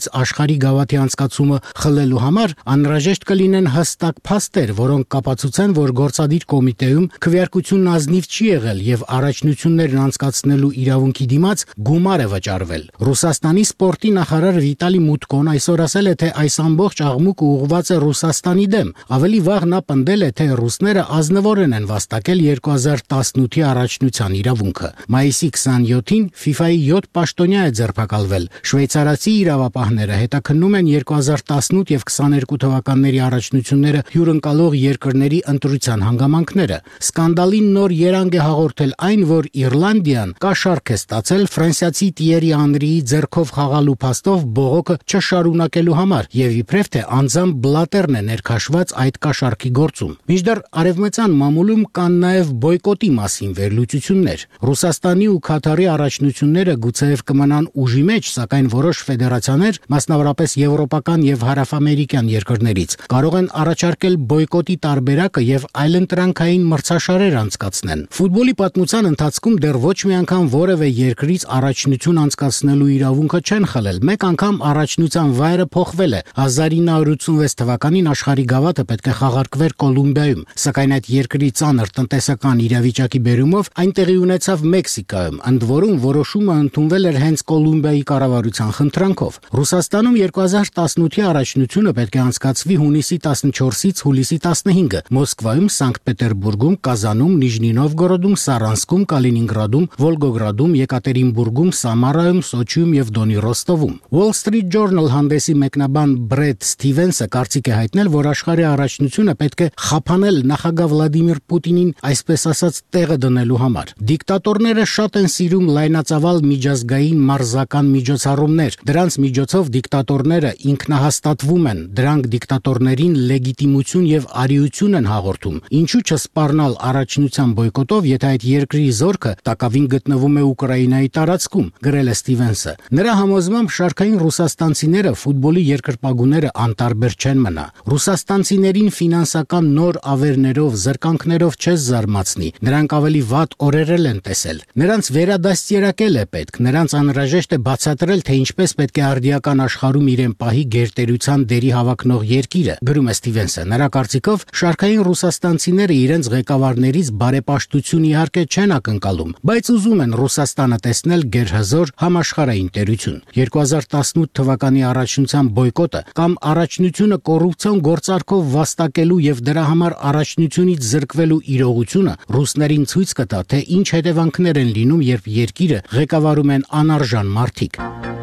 կողմից աշխարհի գավաթի անցկացումը խլելու համար անհրաժեշտ կլինեն հստակ փաստեր, որոնք կապացուցեն, որ գործադիր կոմիտեում քվեարկությունն ազնիվ չի եղել եւ առաջնություններն անցկացնելու իրավունքի դիմաց գումար է վճարվել։ Ռուսաստանի սպորտի նախարար Վիտալի Մուտկոն այսօր ասել է, թե այս ամբողջ աղմուկը ուղղված է Ռուսաստանի դեմ։ Ավելի վաղ նա պնդել է, թե ռուսները ազնվորեն են վաստակել երկու հազար տասնութի առաջնության իրավունքը։ Մայիսի քսանյոթին FIFA-ի յոթ պաշտոնյա է ձերբակալվել։ Շվեյցարացի իրավապահները հետաքննում են երկու հազար տասնութ եւ քսաներկու թվականների առաջնությունները հյուրընկալող երկրների ընտրության հանգամանքները։ Սկանդալին նոր երանգ է հաղորդել այն, որ Իռլանդիան կաշառք է ստացել ֆրանսիացի Տիերի Անրիի ձեռքով խաղալու փաստով բողոքը չշարունակելու համար եւ իբրև թե անձամբ Բլատերն է ներքաշված այդ կաշառքի գործում։ Մինչդեռ արևմտյան մամուլում կան նաեւ բոյկոտի մասին վերլուծություններ։ Ռուսաստանի ու Քաթարի առաջնությունները գուցեև կմնան ուժի մեջ, սակայն որոշ ֆեդերացիաներ, մասնավորապես եվրոպական եւ հարավամերիկյան երկրներից, կարող են առաջարկել բոյկոտի տարբերակը եւ այլընտրանքային մրցաշարեր անցկացնեն։ Ֆուտբոլի պատմության ընթացքում դեռ ոչ մի անգամ որևէ երկրից առաջնություն անցկացնելու իրավունքը չեն խլել։ Մեկ անգամ առաջնության վայրը փոխվել է։ հազար ինը հարյուր ութսունվեց թվականին աշխարհի գավաթը պետք է խաղարկվեր Կոլումբիայում, սակայն այդ երկրի ծանր տնտեսական իրավիճակի բերումով այն տեղի ունեցավ Մեքսիկայում, ընդ որում որոշումը ընդունվել էր հենց Կոլումբիայի կառավարության խնդրանքով։ Ռուսաստանում երկու հազար տասնութի առաջնությունը պետք է անցկացվի հունիսի տասնչորսից հուլիսի տասնհինգը Մոսկվայում, Սանկտ Պետերբուրգում, Կազանում, Նիժնի Նովգորոդում, Սարանսկում, Կալինինգրադում, Վոլգոգրադում, Եկատերինբուրգում, Սամարայում, Սոչիում եւ Դոնի Ռոստովում։ Wall Street Journal հանդեսի մեկնաբան Բրեդ Սթիվենսը կարծիք է հայտնել, որ աշխարհի առաջնությունը պետք է խափանել նախագահ Վլադիմիր Պուտինին, այսպես ասած, տեղը դնելու համար։ Դիկտատորները շատ են սիրում լայնածավալ միջազգային մարզական միջոցառումներ։ Դրանց միջոցով դիկտատորները ինքնահաստատվում են, դրանք դիկտատորներին լեգիտիմություն եւ արիություն են հաղորդում։ Ինչու չսպառնալ առաջնության բոյկոտով, եթե այդ երկրի զորքը տակավին գտնվում է Ուկրաինայի տարածքում, գրել է Սթիվենսը։ Նրա համոզմամբ շարքային ռուսաստանցիները ֆուտբոլի երկրպագուները անտարբեր չեն մնա։ Ռուսաստանցիներին ֆինանսական նոր ավերներով, զրկանքներով չես զարմացնի։ Նրանք ավելի վատ օրերել են տեսել։ Նրանց վերադաստիարակել է պետք։ Նրանց անհրաժեշտ է բացատրել, թե ինչպես պետք է արդիական աշխարհում իրեն պահի գերտերության դերի հավակնող երկիրը, գրում է Սթիվենսը։ Նրա կարծիքով շարքային ռուսաստանցիները իրենց ղեկավարներից բարեպաշտություն իհարկե չեն ակնկալում, բայց ուզում են Ռուսաստանը տեսնել գերհզոր համաշխարհային տերություն։ երկու հազար տասնութ թվականի առաջնության բոյկոտը կամ առաջնությունը կոռուպցիոն գործարքով վաստակելու եւ դրա համար առաջնությունից զրկվելու իրողությունը ռուսներին ցույց կտա, թե ինչ հետևանքներ են լինում, երբ երկիրը ղեկավարում են անարժան մարդիկ։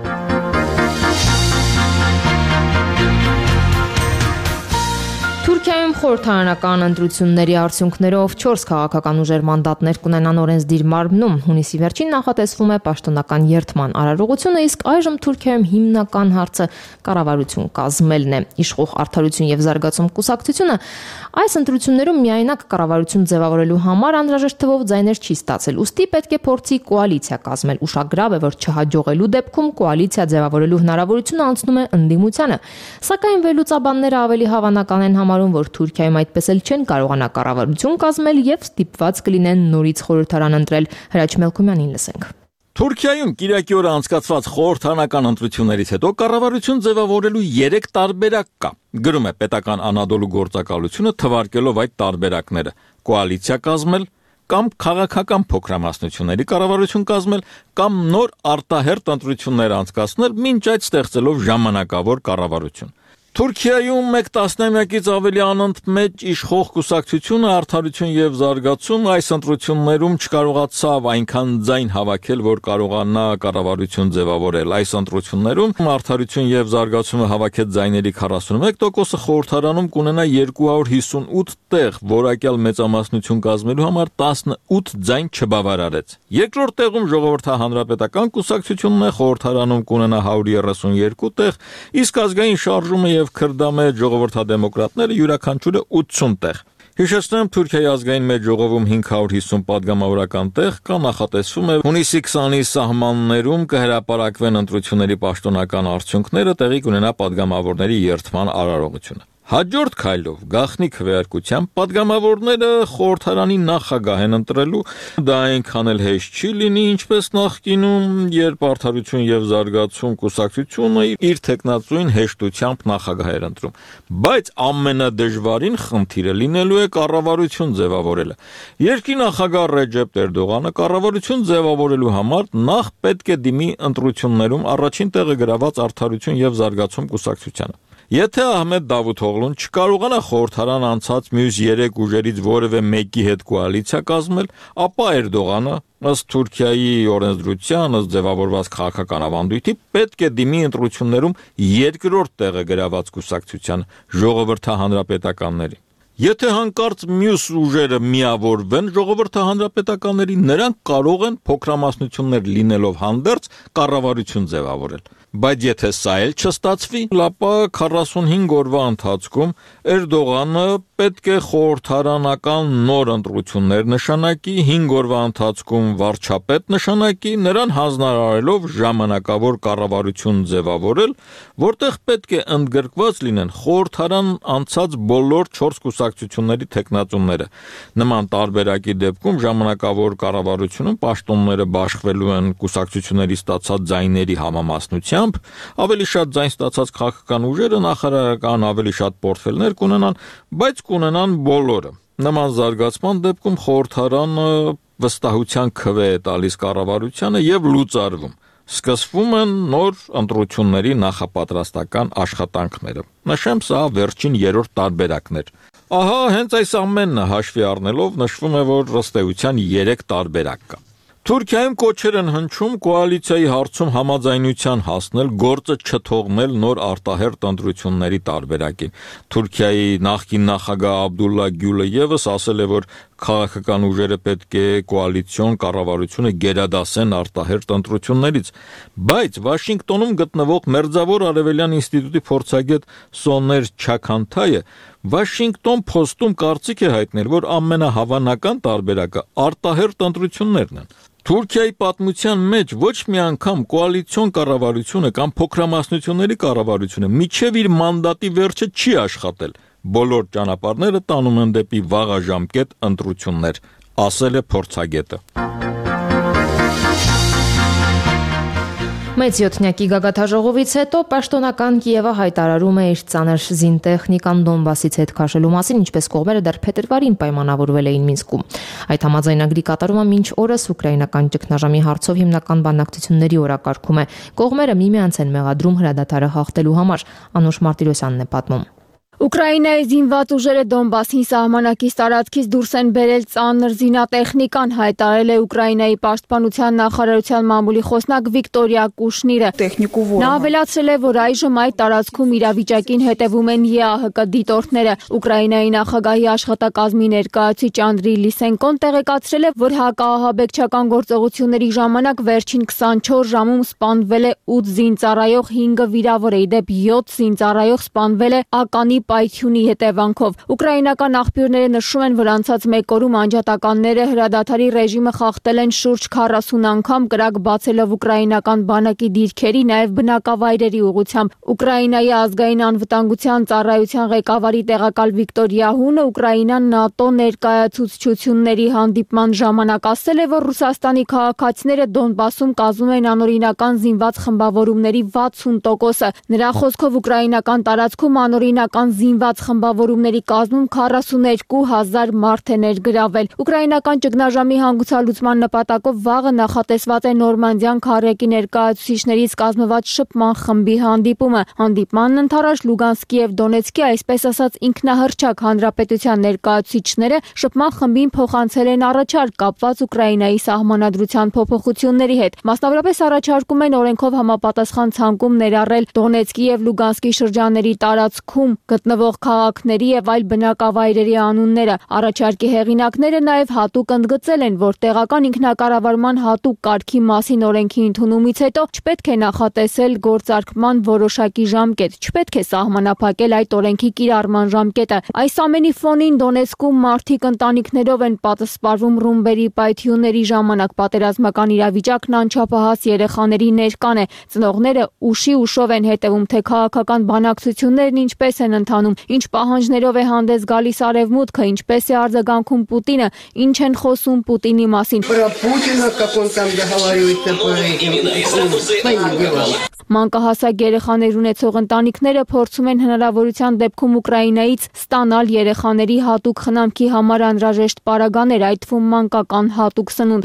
Թուրքիայում խորհրդարանական ընտրությունների արդյունքներով չորս քաղաքական ուժեր մանդատներ կունենան օրենսդիր մարմնում։ Հունիսի վերջին նախատեսվում է պաշտոնական երթման արարողությունը, իսկ այժմ Թուրքիայում հիմնական հարցը կառավարություն կազմելն է։ Իշխող Արդարություն եւ զարգացում կուսակցությունը այս ընտրություններում միայնակ կառավարություն ձևավորելու համար անհրաժեշտ թվով ձայներ չի ստացել։ Ուստի պետք է փորձի կոալիցիա կազմել։ Ուշագրավ է, որ չհաջողելու դեպքում կոալիցիա ձևավորելու հնարավորությունը անցնում է ընդդիմությանը։ Սակայն վերլուծաբանները ավելի հավանական են համարում, որ Թուրքիայում այդպես էլ չեն կարողանա կառավարություն կազմել եւ ստիպված կլինեն նորից խորհրդարան ընտրել։ Հրաչ Մելքումյանին լսենք։ Թուրքիայում Կիրակի օրը անցկացված խորհրդարանական ընտրություններից հետո կառավարություն ձևավորելու երեք տարբերակ կա։ Գրում է պետական Անադոլու գործակալությունը, թվարկելով այդ տարբերակները՝ կոալիցիա կազմել, կամ քաղաքական փոքրամասնությունների կառավարություն կազմել, կամ նոր արտահերթ ընտրություններ անցկացնել, մինչ այդ ստեղծելով ժամանակավոր կառավարություն։ Թուրքիայում մեկ տասնամյակից ավելի անընդմեջ իշխող կուսակցությունը Արդարություն եւ զարգացում այս ընտրություններում չկարողացավ այնքան ձայն հավաքել, որ կարողանա կառավարություն ձևավորել։ Այս ընտրություններում Արդարություն եւ զարգացումը հավաքեց ձայների քառասունմեկ տոկոսը, խորհրդարանում կունենա երկու հարյուր հիսունութ տեղ, որակյալ մեծամասնություն կազմելու համար տասնութ ձայն չբավարարեց։ Երկրորդ տեղում Ժողովրդահանրապետական կուսակցությունն է, խորհրդարանում կունենա հարյուր երեսունյերկու տեղ, իսկ ազգային շարժումը եւ քրդամեջ ժողովրդադեմոկրատները յուրաքանչյուրը ութսուն տեղ։ Հիշեցնեմ, Թուրքիայի ազգային մեծ ժողովում հինգ հարյուր հիսուն պատգամավորական տեղ կա, նախատեսվում է հունիսի քսանի սահմաններում կհրապարակվեն ընտրությունների պաշտոնական արդյունքները, տեղի կունենա պատգամավորների երթման արարողությունը։ Հաջորդ քայլով գաղտնի քվեարկությամբ падգամավորները խորհրդարանի նախագահ են ընտրելու, դա այնքան էլ հեշտ չի լինի, ինչպես նախկինում, երբ Արդարություն եւ զարգացում կուսակցությունը իր տեխնացուին հեշտությամբ նախագահ էր ընտրում, բայց ամենադժվարին խնդիրը լինելու է կառավարություն ձևավորելը։ Երկրի նախագահ Ռեջեփ Էրդողանը կառավարություն ձևավորելու համար նախ պետք է դիմի ընտրություններում առաջին տեղը գրաված Արդարություն եւ զարգացում կուսակցությանը։ Եթե Ահմեդ Դավութօղլուն չկարողանա խորհրդարան անցած մյուս երեք ուժերից որևէ մեկի հետ կոալիցիա կազմել, ապա Էրդողանը, ըստ Թուրքիայի օրենսդրության, ըստ ձևավորված քաղաքական ավանդույթի, պետք է դիմի ընտրություններում երկրորդ տեղը գրաված կուսակցության ժողովրդահանրապետականների։ Եթե հանկարծ մյուս ուժերը միավորվեն ժողովրդահանրապետականների, նրանք կարող են փոքրամասնություններ լինելով հանդերձ կառավարություն ձևավորել։ Բայց եթե սա էլ չստացվի, ապա քառասունհինգ օրվա ընթացքում Էրդողանը պետք է խորհրդարանական նոր ընտրություններ նշանակի, հինգ օրվա ընթացքում վարչապետ նշանակի, նրան հանձնարարելով ժամանակավոր կառավարություն ձևավորել, որտեղ պետք է ընդգրկված լինեն խորհրդարան անցած բոլոր չորս կուսակցությունների տեխնացուները։ Նման տարբերակի դեպքում ժամանակավոր կառավարությունում պաշտոնները բաշխվելու են կուսակցությունների ստացած ձայների համամասնությամբ, ավելի շատ ձայն ստացած քաղաքական ուժերը նախարարական ավելի շատ պորտֆելներ կունենան, բայց կունենան բոլորը։ Նման զարգացման դեպքում խորհրդարանը վստահության քվե է տալիս կառավարությանը եւ լուծարվում։ Սկսվում են նոր ընտրությունների նախապատրաստական աշխատանքները։ Նշեմ, սա վերջին երրորդ տարբերակն էր։ Ահա հենց այս ամենը հաշվի առնելով նշվում է, որ ըստ էության երեք տարբերակ կա։ Թուրքիայում կոչեր են հնչում կոալիցիայի հարցում համաձայնության հասնել, գործը չթողնել նոր արտահերթ ընտրությունների տարբերակին։ Թուրքիայի նախկին նախագահ Աբդուլլա Գյուլը եւս ասել է, որ քաղաքական ուժերը պետք է կոալիցիոն կառավարությունը գերադասեն արտահերթ ընտրություններից, բայց Վաշինգտոնում գտնվող Մերձավոր Արևելյան ինստիտուտի փորձագետ Սոներ Չաքանթայը Վաշինգտոն Փոստում կարծիք է հայտնել, որ ամենահավանական տարբերակը արտահերթ ընտրություններն են։ Թուրքիայի պատմության մեջ ոչ մի անգամ կոալիցիոն կառավարությունը կամ փոքրամասնությունների կառավարությունը միջև իր մանդատի վերջը չի աշխատել։ Բոլոր ճանապարհները տանում են դեպի վաղաժամկետ ընտրություններ, ասել է փորձագետը։ Մեծ յոթնյակի գագաթաժողովից հետո պաշտոնական Կիևը հայտարարում է իր ծանր զինտեխնիկան Դոնբասից հետ քաշելու մասին, ինչպես կողմերը դեռ փետրվարին պայմանավորվել էին Մինսկում։ Այդ համաձայնագրի կատարումը մինչ օրս ուկրաինական ճգնաժամի հարցով հիմնական բանակցությունների օրակարգում է։ Կողմերը միմյանց են մեղադրում հրադադարը հաղթելու համար։ Անուշ Մարտիրոսյանն է պատմում։ Ուկրաինայի զինված ուժերը Դոնբասի սահմանակից տարածքից դուրս են բերել ծանր զինատեխնիկան, հայտարարել է Ուկրաինայի պաշտպանության նախարարության մամուլի խոսնակ Վիկտորիա Կուշնիրը։ Նա ավելացրել է, որ այժմ այդ տարածքում իրավիճակին հետևում են ԵԱՀԿ դիտորդները։ Ուկրաինայի նախագահի աշխատակազմի ներկայացուցիչ Անդրի Լիսենկոն տեղեկացրել է, որ հակաահաբեկչական գործողությունների ժամանակ վերջին քսանչորս ժամում սպանվել է ութ զինծառայող, հինգը վիրավոր է, դեպ յոթ զինծառայող սպանվել է ականի պայթյունի հետևանքով։ Ուկրաինական աղբյուրները նշում են, որ անցած մեկ օրում անջատականները հրադադարի ռեժիմը խախտել են շուրջ քառասուն անգամ, կրակ բացելով ուկրաինական բանակի դիրքերի, նաև բնակավայրերի ուղղությամբ։ Ուկրաինայի ազգային անվտանգության ծառայության ղեկավարի տեղակալ Վիկտորիա Հունը Ուկրաինան ՆԱՏՕ ներկայացուցչությունների հանդիպման ժամանակ ասել է, որ Ռուսաստանի քաղաքացիները Դոնբասում կազմում են անօրինական զինված խմբավորումների վաթսուն տոկոսը։ Նրա խոսքով ուկրաինական տարածքում անօրինական զինված խմբավորումների կազմում քառասուներկու հազար մարդ է ներգրավել։ Ուկրաինական ճգնաժամի հանգուցալուծման նպատակով վաղը նախատեսված է Նորմանդիան քարեկի ներկայացուցիչներից կազմված շփման խմբի հանդիպումը։ Հանդիպմանն ընթരാճ Լուգանսկի եւ Դոնեցկի, այսպես ասած, ինքնահռչակ հանրապետության ներկայացուցիչները շփման խմբին փոխանցել են առաջարկ կապված Ուկրաինայի սահմանադրության փոփոխությունների հետ։ Մասնավորապես առաջարկում են օրենքով համապատասխան ցանկում ներառել Դոնեցկի եւ Լուգանսկի շրջանների տարածքում գտնվող քաղաքների եւ այլ բնակավայրերի անունները։ Առաջարկի հեղինակները նաև հատուկ ընդգծել են, որ տեղական ինքնակառավարման հատուկ կարգի մասին օրենքի ընդունումից հետո չպետք է նախատեսել գործարկման որոշակի ժամկետ, չպետք է սահմանափակել այդ օրենքի կիրառման ժամկետը։ Այս ամենի ֆոնին Դոնեցկում մարդիկ ընտանիքներով են պատսպարվում ռումբերի պայթյունների ժամանակ։ Պատերազմական իրավիճակն անչափահաս երեխաների ներկան է։ Ծնողները ուշի ուշով են հետևում, թե քաղաքական բանակցություններն ինչպես են ընթանում, ինչ պահանջներով է հանդես գալիս Արևմուտքը, ինչպես է արձագանքում Պուտինը, ինչ են խոսում Պուտինի մասին։ Մանկահասակ երեխաներ ունեցող ընտանիքները փորձում են հնարավորության դեպքում Ուկրաինայից ստանալ երեխաների հատուկ խնամքի համար անհրաժեշտ պարագաներ, այդ թվում մանկական հատուկ սնունդ։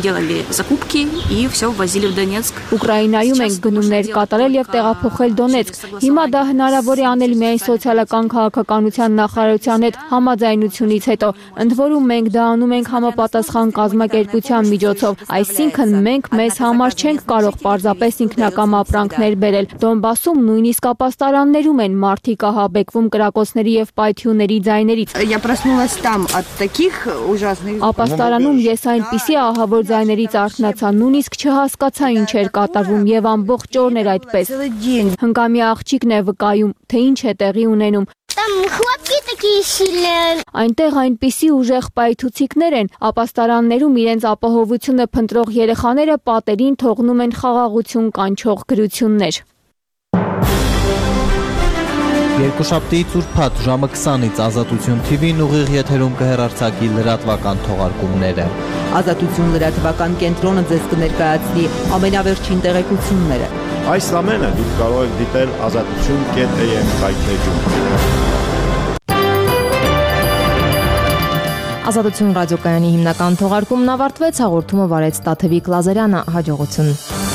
Ուկրաինայում են գնումներ կատարել եւ տեղափոխել Դոնեցկ։ Հիմա դա հնարավոր է անել միայն սոցիալական քաղաքականության նախարարության հետ համաձայնությունից հետո։ Ընդ որում մենք դա անում ենք համապատասխան կազմակերպության միջոցով, այսինքն մենք մեզ համար չենք կարող պարզապես ինքնակամ ապրանքներ բերել։ Դոնբասում նույնիսկ ապաստարաններում են մարդիկ ահաբեկվում կրակոցների եւ պայթյունների ձայներից։ Ապաստարանում ես այնպիսի ահավոր ձայներից արթնացա, նույնիսկ չհասկացա ինչ էր կատարվում եւ ամբողջ օրն էր այդպես։ Հնգամյա աղջիկն է վկայում, թե ինչ է տեղի ունենում։ Այնտեղ այնպիսի ուժեղ պայթուցիկներ են, ապաստարաններում իրենց ապահովությունը փնտրող երեխաները պատերին թողնում են խաղաղություն կանչող գրություններ։ Երկուշաբթիից ուրբաթ ժամը քսանից Ազատություն Թի Վին ուղիղ եթերում կհեռարձակի լրատվական թողարկումները։ Ազատություն լրատվական կենտրոնը ձեզ կներկայացնի ամենավերջին տեղեկությունները։ Այս ամենը դուք կարող եք դիտել ազատություն կետ էյ էմ հայտնեջում։ Ազատություն ռադիոկայանի հիմնական թողարկումն ավարտվեց, հաղորդումը վարեց Տաթևիկ Լազարյանը, հաջողություն։